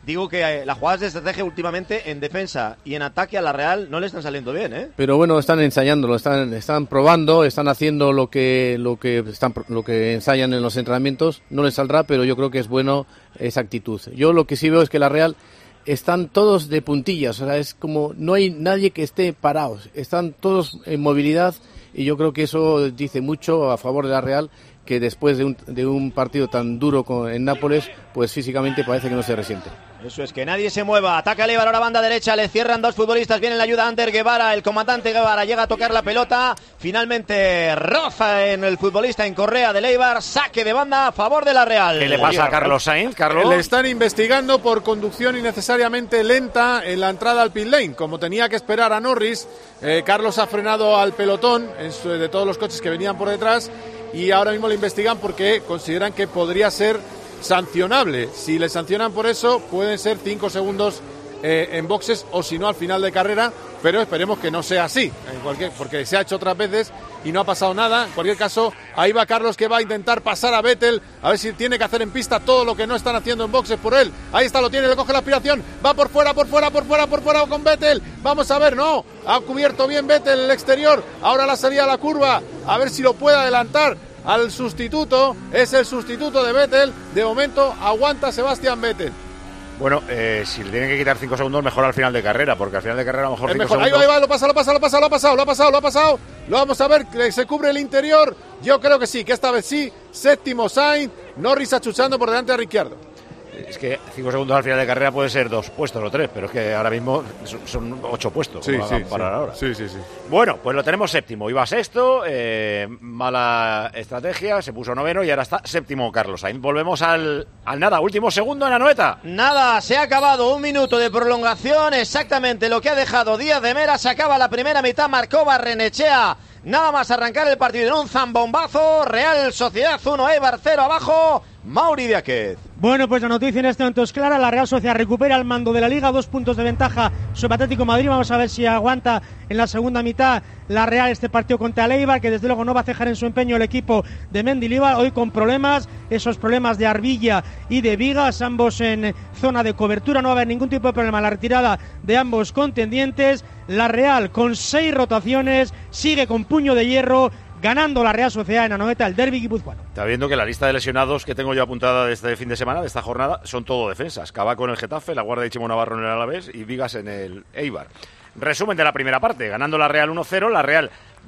Digo que eh, las jugadas de estrategia últimamente en defensa y en ataque a la Real no le están saliendo bien, ¿eh? Pero bueno, están ensayándolo, están están probando, están haciendo lo que lo que están lo que ensayan en los entrenamientos. No les saldrá, pero yo creo que es bueno esa actitud. Yo lo que sí veo es que la Real están todos de puntillas, o sea, es como no hay nadie que esté parados, están todos en movilidad y yo creo que eso dice mucho a favor de la Real, que después de un, de un partido tan duro con, en Nápoles, pues físicamente parece que no se resiente. Eso es, que nadie se mueva. Ataca Eibar ahora banda derecha, le cierran dos futbolistas, viene la ayuda Ander Guevara, el comandante Guevara llega a tocar la pelota, finalmente roza en el futbolista en Correa de Eibar, saque de banda a favor de la Real. ¿Qué le pasa a Carlos Sainz, Carlos? Le están investigando por conducción innecesariamente lenta en la entrada al pit lane, como tenía que esperar a Norris. eh, Carlos ha frenado al pelotón en su, de todos los coches que venían por detrás y ahora mismo le investigan porque consideran que podría ser sancionable. Si le sancionan por eso, pueden ser cinco segundos eh, en boxes o si no al final de carrera, pero esperemos que no sea así, en cualquier, porque se ha hecho otras veces y no ha pasado nada. En cualquier caso, ahí va Carlos, que va a intentar pasar a Vettel, a ver si tiene que hacer en pista todo lo que no están haciendo en boxes por él. Ahí está, lo tiene, le coge la aspiración, va por fuera, por fuera, por fuera, por fuera con Vettel. Vamos a ver, no, ha cubierto bien Vettel el exterior, ahora la salida a la curva, a ver si lo puede adelantar al sustituto, es el sustituto de Vettel, de momento aguanta Sebastián Vettel. Bueno, eh, si le tienen que quitar cinco segundos, mejor al final de carrera, porque al final de carrera a lo mejor es cinco mejor. segundos... Ahí va, ahí va, lo pasa, lo pasa, lo pasa, lo ha pasado, lo ha pasado, lo ha pasado, lo vamos a ver, que se cubre el interior, yo creo que sí, que esta vez sí, séptimo Sainz, Norris achuchando por delante a Ricciardo. Es que cinco segundos al final de carrera puede ser dos puestos o tres, pero es que ahora mismo son, son ocho puestos. Sí, sí, para sí. ahora. sí, sí, sí. Bueno, pues lo tenemos séptimo. Iba sexto, eh, mala estrategia, se puso noveno y ahora está séptimo Carlos Sainz. Volvemos al, al nada, último segundo en Anoeta. Nada, se ha acabado un minuto de prolongación, exactamente lo que ha dejado Díaz de Mera. Se acaba la primera mitad, marcó Barrenechea. Nada más arrancar el partido en un zambombazo. Real Sociedad uno, Eibar cero abajo. Mauri Diáquez. Bueno, pues la noticia en este momento es clara. La Real Sociedad recupera el mando de la Liga, dos puntos de ventaja sobre Atlético de Madrid. Vamos a ver si aguanta en la segunda mitad la Real este partido contra el Eibar, que desde luego no va a cejar en su empeño el equipo de Mendilibar, hoy con problemas, esos problemas de Arbilla y de Vigas, ambos en zona de cobertura. No va a haber ningún tipo de problema en la retirada de ambos contendientes. La Real con seis rotaciones sigue con puño de hierro, ganando la Real Sociedad en Anoeta el derbi guipuzcoano. Está viendo que la lista de lesionados que tengo yo apuntada de este fin de semana, de esta jornada, son todo defensas. Cavaco en el Getafe, la guardia de Chimo Navarro en el Alavés y Vigas en el Eibar. Resumen de la primera parte, ganando la Real uno cero, la Real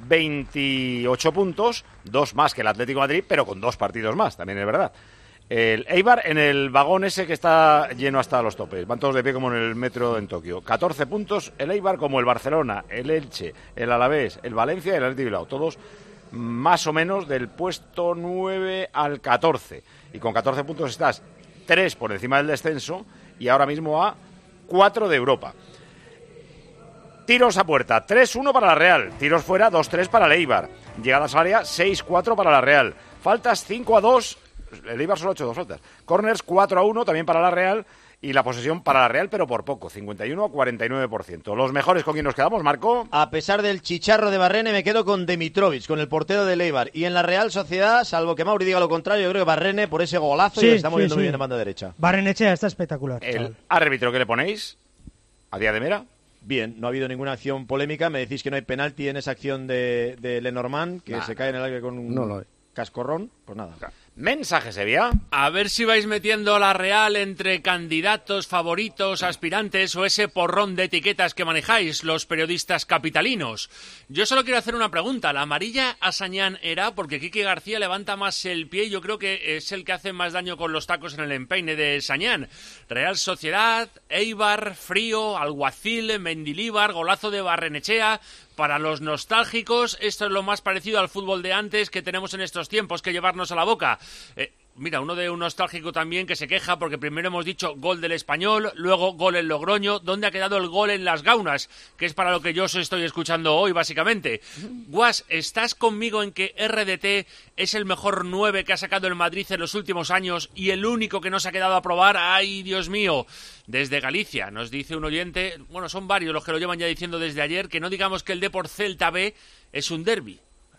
veintiocho puntos, dos más que el Atlético de Madrid, pero con dos partidos más, también es verdad. El Eibar en el vagón ese que está lleno hasta los topes, van todos de pie como en el metro en Tokio. catorce puntos el Eibar, como el Barcelona, el Elche, el Alavés, el Valencia y el Athletic Bilbao, todos más o menos del puesto nueve al catorce. Y con catorce puntos estás tres por encima del descenso y ahora mismo a cuatro de Europa. Tiros a puerta, tres uno para la Real. Tiros fuera, dos tres para el Eibar. Llegadas al área, seis cuatro para la Real. Faltas, cinco a dos. El Eibar solo ha hecho dos faltas. Corners, cuatro a uno también para la Real. Y la posesión para la Real, pero por poco, cincuenta y uno a cuarenta y nueve por ciento. Los mejores con quien nos quedamos, Marco. A pesar del chicharro de Barrene, me quedo con Dimitrovic, con el portero del Eibar. Y en la Real Sociedad, salvo que Mauri diga lo contrario, yo creo que Barrene, por ese golazo, sí, y le está moviendo sí, sí. muy bien en banda derecha. Barrenechea está espectacular. El chaval. árbitro que le ponéis a Díaz de Mera. Bien, no ha habido ninguna acción polémica. Me decís que no hay penalti en esa acción de, de Lenormand, que Nah. se cae en el aire con un No lo hay. cascorrón. Pues nada. Mensaje, Sevilla. A ver si vais metiendo a la Real entre candidatos, favoritos, aspirantes o ese porrón de etiquetas que manejáis los periodistas capitalinos. Yo solo quiero hacer una pregunta. ¿La amarilla a Sañán era? Porque Quique García levanta más el pie y yo creo que es el que hace más daño con los tacos en el empeine de Sañán. Real Sociedad, Eibar, Frío, Alguacil, Mendilíbar, golazo de Barrenechea. Para los nostálgicos, esto es lo más parecido al fútbol de antes que tenemos en estos tiempos que llevarnos a la boca. Eh, mira, uno de un nostálgico también que se queja porque primero hemos dicho gol del Español, luego gol en Logroño. ¿Dónde ha quedado el gol en Las Gaunas? Que es para lo que yo os estoy escuchando hoy, básicamente. Guas, ¿estás conmigo en que R D T es el mejor nueve que ha sacado el Madrid en los últimos años y el único que no se ha quedado a probar? ¡Ay, Dios mío! Desde Galicia nos dice un oyente, bueno, son varios los que lo llevan ya diciendo desde ayer, que no digamos que el Depor Celta B es un derbi.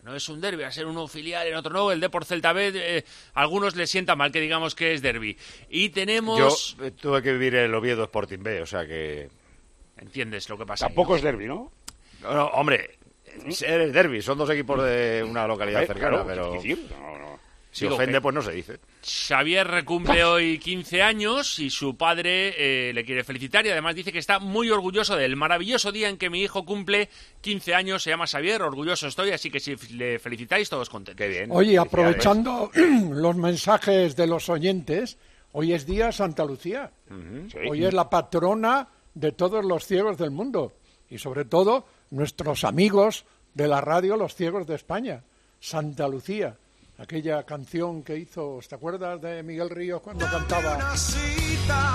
no es un derbi, a ser uno filial, en otro no, el Depor Celta B, eh, a algunos les sienta mal que digamos que es derbi. Y tenemos... Yo eh, tuve que vivir el Oviedo Sporting B, o sea que... ¿Entiendes lo que pasa? Tampoco ahí, ¿no? es derbi, ¿no? No, no, hombre, es derbi, son dos equipos de una localidad Eh, cercana, claro, pero... es decir, no, no. Si Digo ofende, que pues no se dice. Xavier cumple hoy quince años y su padre eh, le quiere felicitar y además dice que está muy orgulloso del maravilloso día en que mi hijo cumple quince años. Se llama Xavier, orgulloso estoy, así que si le felicitáis, todos contentos. Qué bien. Oye, aprovechando los mensajes de los oyentes, hoy es día Santa Lucía. Uh-huh. Sí. Hoy es la patrona de todos los ciegos del mundo y sobre todo nuestros amigos de la radio, los ciegos de España. Santa Lucía. Aquella canción que hizo, ¿te acuerdas de Miguel Ríos cuando cantaba? Una cita,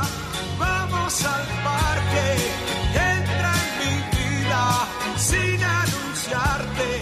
vamos al parque, entra en mi vida sin anunciarte,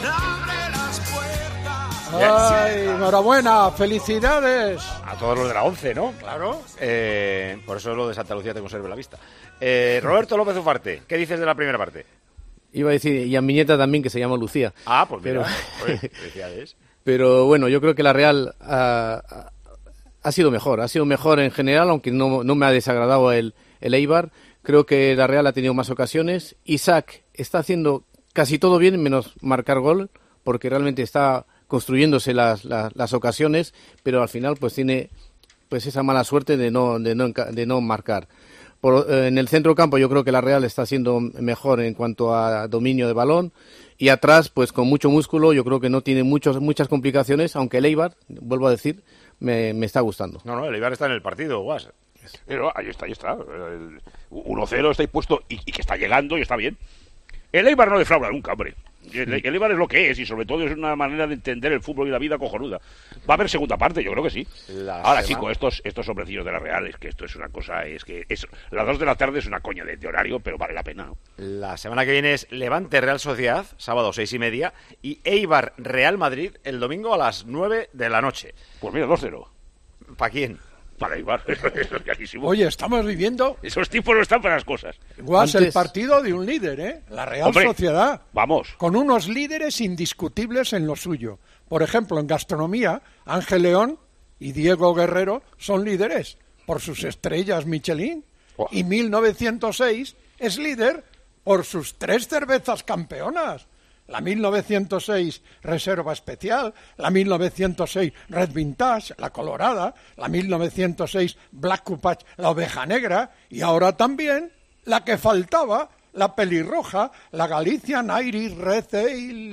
abre las puertas. ¡Ay, enhorabuena! ¡Felicidades! A todos los de la once, ¿no? Claro. Eh, por eso lo de Santa Lucía te conserve la vista. Eh, Roberto López Ufarte, ¿qué dices de la primera parte? Iba a decir, y a mi nieta también, que se llama Lucía. Ah, pues mira, Pero- oye, felicidades. Pero bueno, yo creo que la Real ha, ha sido mejor, ha sido mejor en general, aunque no, no me ha desagradado el, el Eibar. Creo que la Real ha tenido más ocasiones. Isaac está haciendo casi todo bien, menos marcar gol, porque realmente está construyéndose las, las, las ocasiones, pero al final pues tiene pues esa mala suerte de no, de no, de no marcar. Por, eh, en el centro campo yo creo que la Real está siendo mejor en cuanto a dominio de balón. Y atrás, pues con mucho músculo, yo creo que no tiene muchos, muchas complicaciones, aunque el Eibar, vuelvo a decir, me, me está gustando. No, no, el Eibar está en el partido, Guas. Pero ahí está, ahí está. El uno cero está ahí puesto y, y que está llegando y está bien. El Eibar no defrauda nunca, hombre. El, el Eibar es lo que es y sobre todo es una manera de entender el fútbol y la vida cojonuda. Va a haber segunda parte, yo creo que sí. La Ahora, semana- chicos, estos, estos hombrecillos de la Real, es que esto es una cosa, es que es las dos de la tarde es una coña de, de horario, pero vale la pena, ¿no? La semana que viene es Levante Real Sociedad, sábado seis y media, y Eibar Real Madrid el domingo a las nueve de la noche. Pues mira, dos cero. ¿Para quién? Para Eibar, eso es clarísimo. Oye, estamos viviendo, Esos tipos no están para las cosas. Guas, el Antes- partido de un líder, ¿eh? La Real Hombre, Sociedad. Vamos. Con unos líderes indiscutibles en lo suyo. Por ejemplo, en gastronomía, Ángel León y Diego Guerrero son líderes por sus estrellas Michelin. Oh. Y mil novecientos seis es líder por sus tres cervezas campeonas. La mil novecientos seis Reserva Especial, la mil novecientos seis Red Vintage, la Colorada, la mil novecientos seis Black Cupach, la Oveja Negra, y ahora también la que faltaba, la pelirroja, la Galician Irish Red Ale.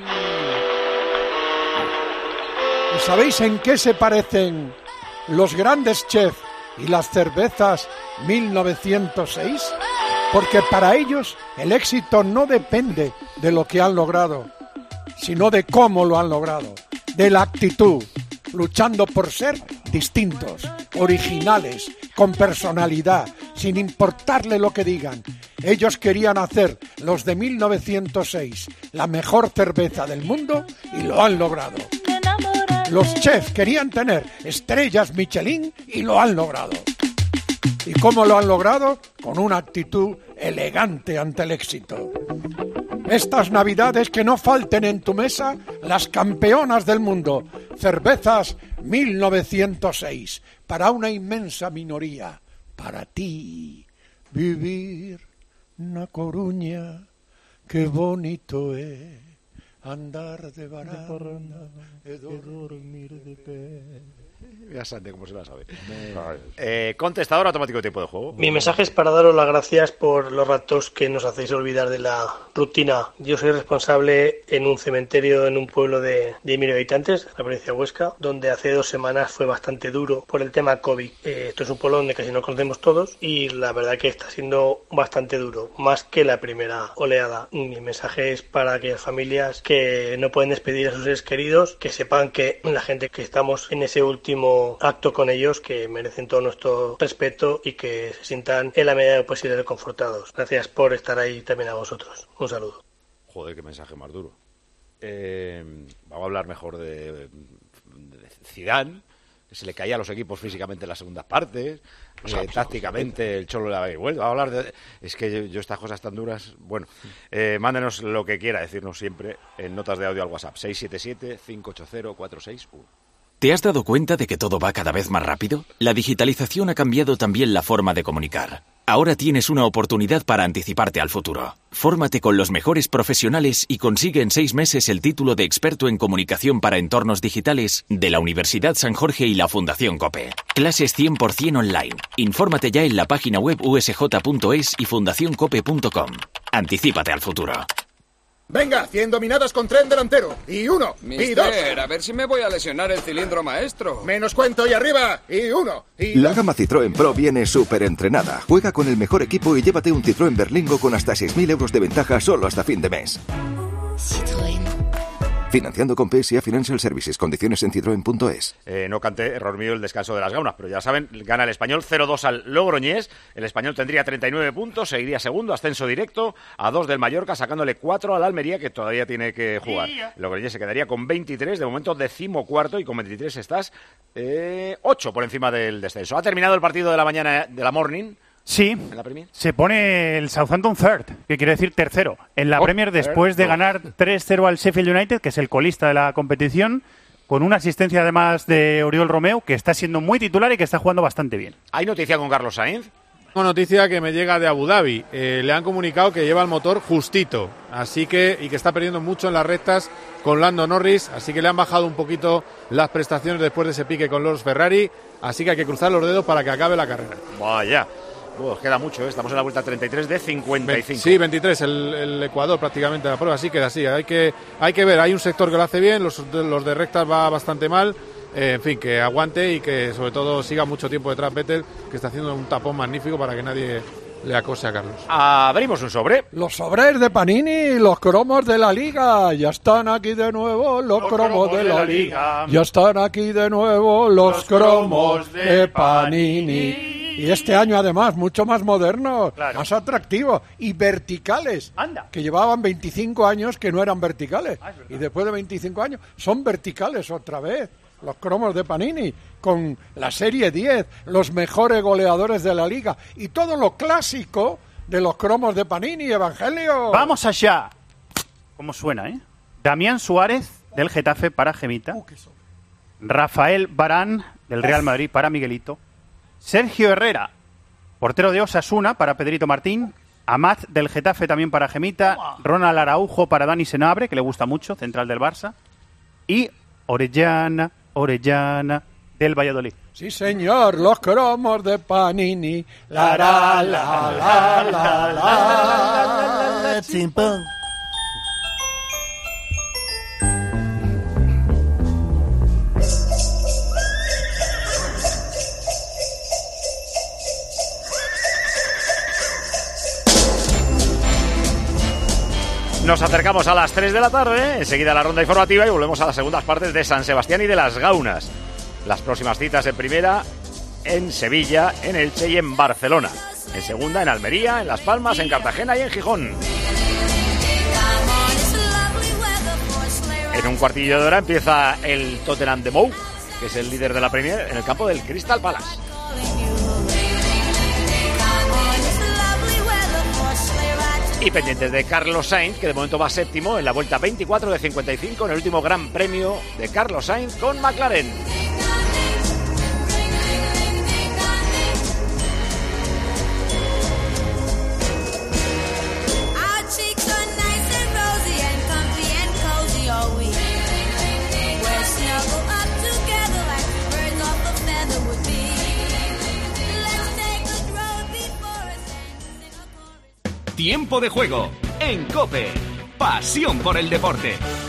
¿Y sabéis en qué se parecen los grandes chefs y las cervezas mil novecientos seis? Porque para ellos el éxito no depende de lo que han logrado, sino de cómo lo han logrado, de la actitud, luchando por ser distintos, originales, con personalidad, sin importarle lo que digan. Ellos querían hacer, los de mil novecientos seis, la mejor cerveza del mundo y lo han logrado. Los chefs querían tener estrellas Michelin y lo han logrado. ¿Y cómo lo han logrado? Con una actitud elegante ante el éxito. Estas navidades que no falten en tu mesa las campeonas del mundo. Cervezas mil novecientos seis. Para una inmensa minoría. Para ti. Vivir na Coruña. Qué bonito es. Andar de baranda. E dormir de pé. Ya sabe cómo se la sabe. Eh, contestador automático de tiempo de juego. Mi mensaje es para daros las gracias por los ratos que nos hacéis olvidar de la rutina. Yo soy responsable en un cementerio en un pueblo de, de mil habitantes, en la provincia de Huesca, donde hace dos semanas fue bastante duro por el tema COVID. Eh, esto es un pueblo donde casi nos conocemos todos y la verdad que está siendo bastante duro, más que la primera oleada. Mi mensaje es para aquellas familias que no pueden despedir a sus seres queridos, que sepan que la gente que estamos en ese último acto con ellos, que merecen todo nuestro respeto y que se sientan en la medida de lo posible reconfortados. Gracias por estar ahí también a vosotros. Un saludo. Joder, qué mensaje más duro. Eh, vamos a hablar mejor de, de Zidane, se le caía a los equipos físicamente en las segundas partes, eh, tácticamente el Cholo le había vuelto a hablar de... Es que yo, yo estas cosas tan duras... Bueno, eh, mándenos lo que quiera decirnos siempre en notas de audio al WhatsApp, seis siete siete, cinco ocho cero, cuatro seis uno. ¿Te has dado cuenta de que todo va cada vez más rápido? La digitalización ha cambiado también la forma de comunicar. Ahora tienes una oportunidad para anticiparte al futuro. Fórmate con los mejores profesionales y consigue en seis meses el título de experto en comunicación para entornos digitales de la Universidad San Jorge y la Fundación COPE. Clases cien por ciento online. Infórmate ya en la página web u s j punto es y fundación cope punto com. Anticípate al futuro. Venga, cien dominadas con tren delantero. Y uno, Mister, y dos. a ver si me voy a lesionar el cilindro maestro. Menos cuento y arriba. Y uno, y La dos. gama Citroën Pro viene súper entrenada. Juega con el mejor equipo y llévate un Citroën Berlingo con hasta seis mil euros de ventaja solo hasta fin de mes. Citroën. Financiando con P S A Financial Services. Condiciones en citroen punto es. Eh, no canté, error mío, el descanso de las gaunas, pero ya saben, gana el Español cero dos al Logroñés. El Español tendría treinta y nueve puntos, seguiría segundo, ascenso directo, a dos del Mallorca, sacándole cuatro al Almería, que todavía tiene que jugar. El Logroñés se quedaría con veintitrés, de momento decimocuarto, y con veintitrés estás eh, ocho por encima del descenso. Ha terminado el partido de la mañana de la morning. Sí, ¿En la Premier? se pone el Southampton third, que quiere decir tercero, en la Oh, Premier después de third. ganar tres cero al Sheffield United, que es el colista de la competición, con una asistencia además de Oriol Romeu, que está siendo muy titular y que está jugando bastante bien. ¿Hay noticia con Carlos Sainz? Tengo noticia que me llega de Abu Dhabi. Eh, le han comunicado que lleva el motor justito, así que y que está perdiendo mucho en las rectas con Lando Norris, así que le han bajado un poquito las prestaciones después de ese pique con los Ferrari, así que hay que cruzar los dedos para que acabe la carrera. Vaya. Bueno, queda mucho, ¿eh? Estamos en la vuelta treinta y tres de cincuenta y cinco. Sí, veintitrés, el, el Ecuador prácticamente de la prueba, así queda así. Hay que, hay que ver, hay un sector que lo hace bien, los, los de rectas va bastante mal. Eh, en fin, que aguante y que sobre todo siga mucho tiempo detrás Vettel, que está haciendo un tapón magnífico para que nadie le acose a Carlos. Abrimos un sobre. Los sobres de Panini, los cromos de la Liga. Ya están aquí de nuevo los, los cromos, cromos de, de la Liga. Liga. Ya están aquí de nuevo los, los cromos de Panini. Y este año, además, mucho más modernos, claro, más atractivos y verticales. Anda. Que llevaban veinticinco años que no eran verticales. Ah, y después de veinticinco años son verticales otra vez. Los cromos de Panini, con la serie diez, los mejores goleadores de la Liga. Y todo lo clásico de los cromos de Panini, Evangelio. ¡Vamos allá! ¿Cómo suena, eh? Damián Suárez, del Getafe, para Gemita. Uh, Rafael Varane, del Real Madrid, para Miguelito. Sergio Herrera, portero de Osasuna, para Pedrito Martín. Amat, del Getafe, también para Gemita. Ronald Araujo, para Dani Senabre, que le gusta mucho, central del Barça. Y Orellana, Orellana, del Valladolid. Sí, señor, los cromos de Panini. La, la, la, la, la, la, la, chimpón. Nos acercamos a las tres de la tarde, enseguida la ronda informativa y volvemos a las segundas partes de San Sebastián y de las Gaunas. Las próximas citas en primera, en Sevilla, en Elche y en Barcelona. En segunda, en Almería, en Las Palmas, en Cartagena y en Gijón. En un cuartillo de hora empieza el Tottenham de Mou, que es el líder de la Premier, en el campo del Crystal Palace. Y pendientes de Carlos Sainz, que de momento va séptimo en la vuelta veinticuatro de cincuenta y cinco en el último Gran Premio de Carlos Sainz con McLaren. Tiempo de juego en COPE. Pasión por el deporte.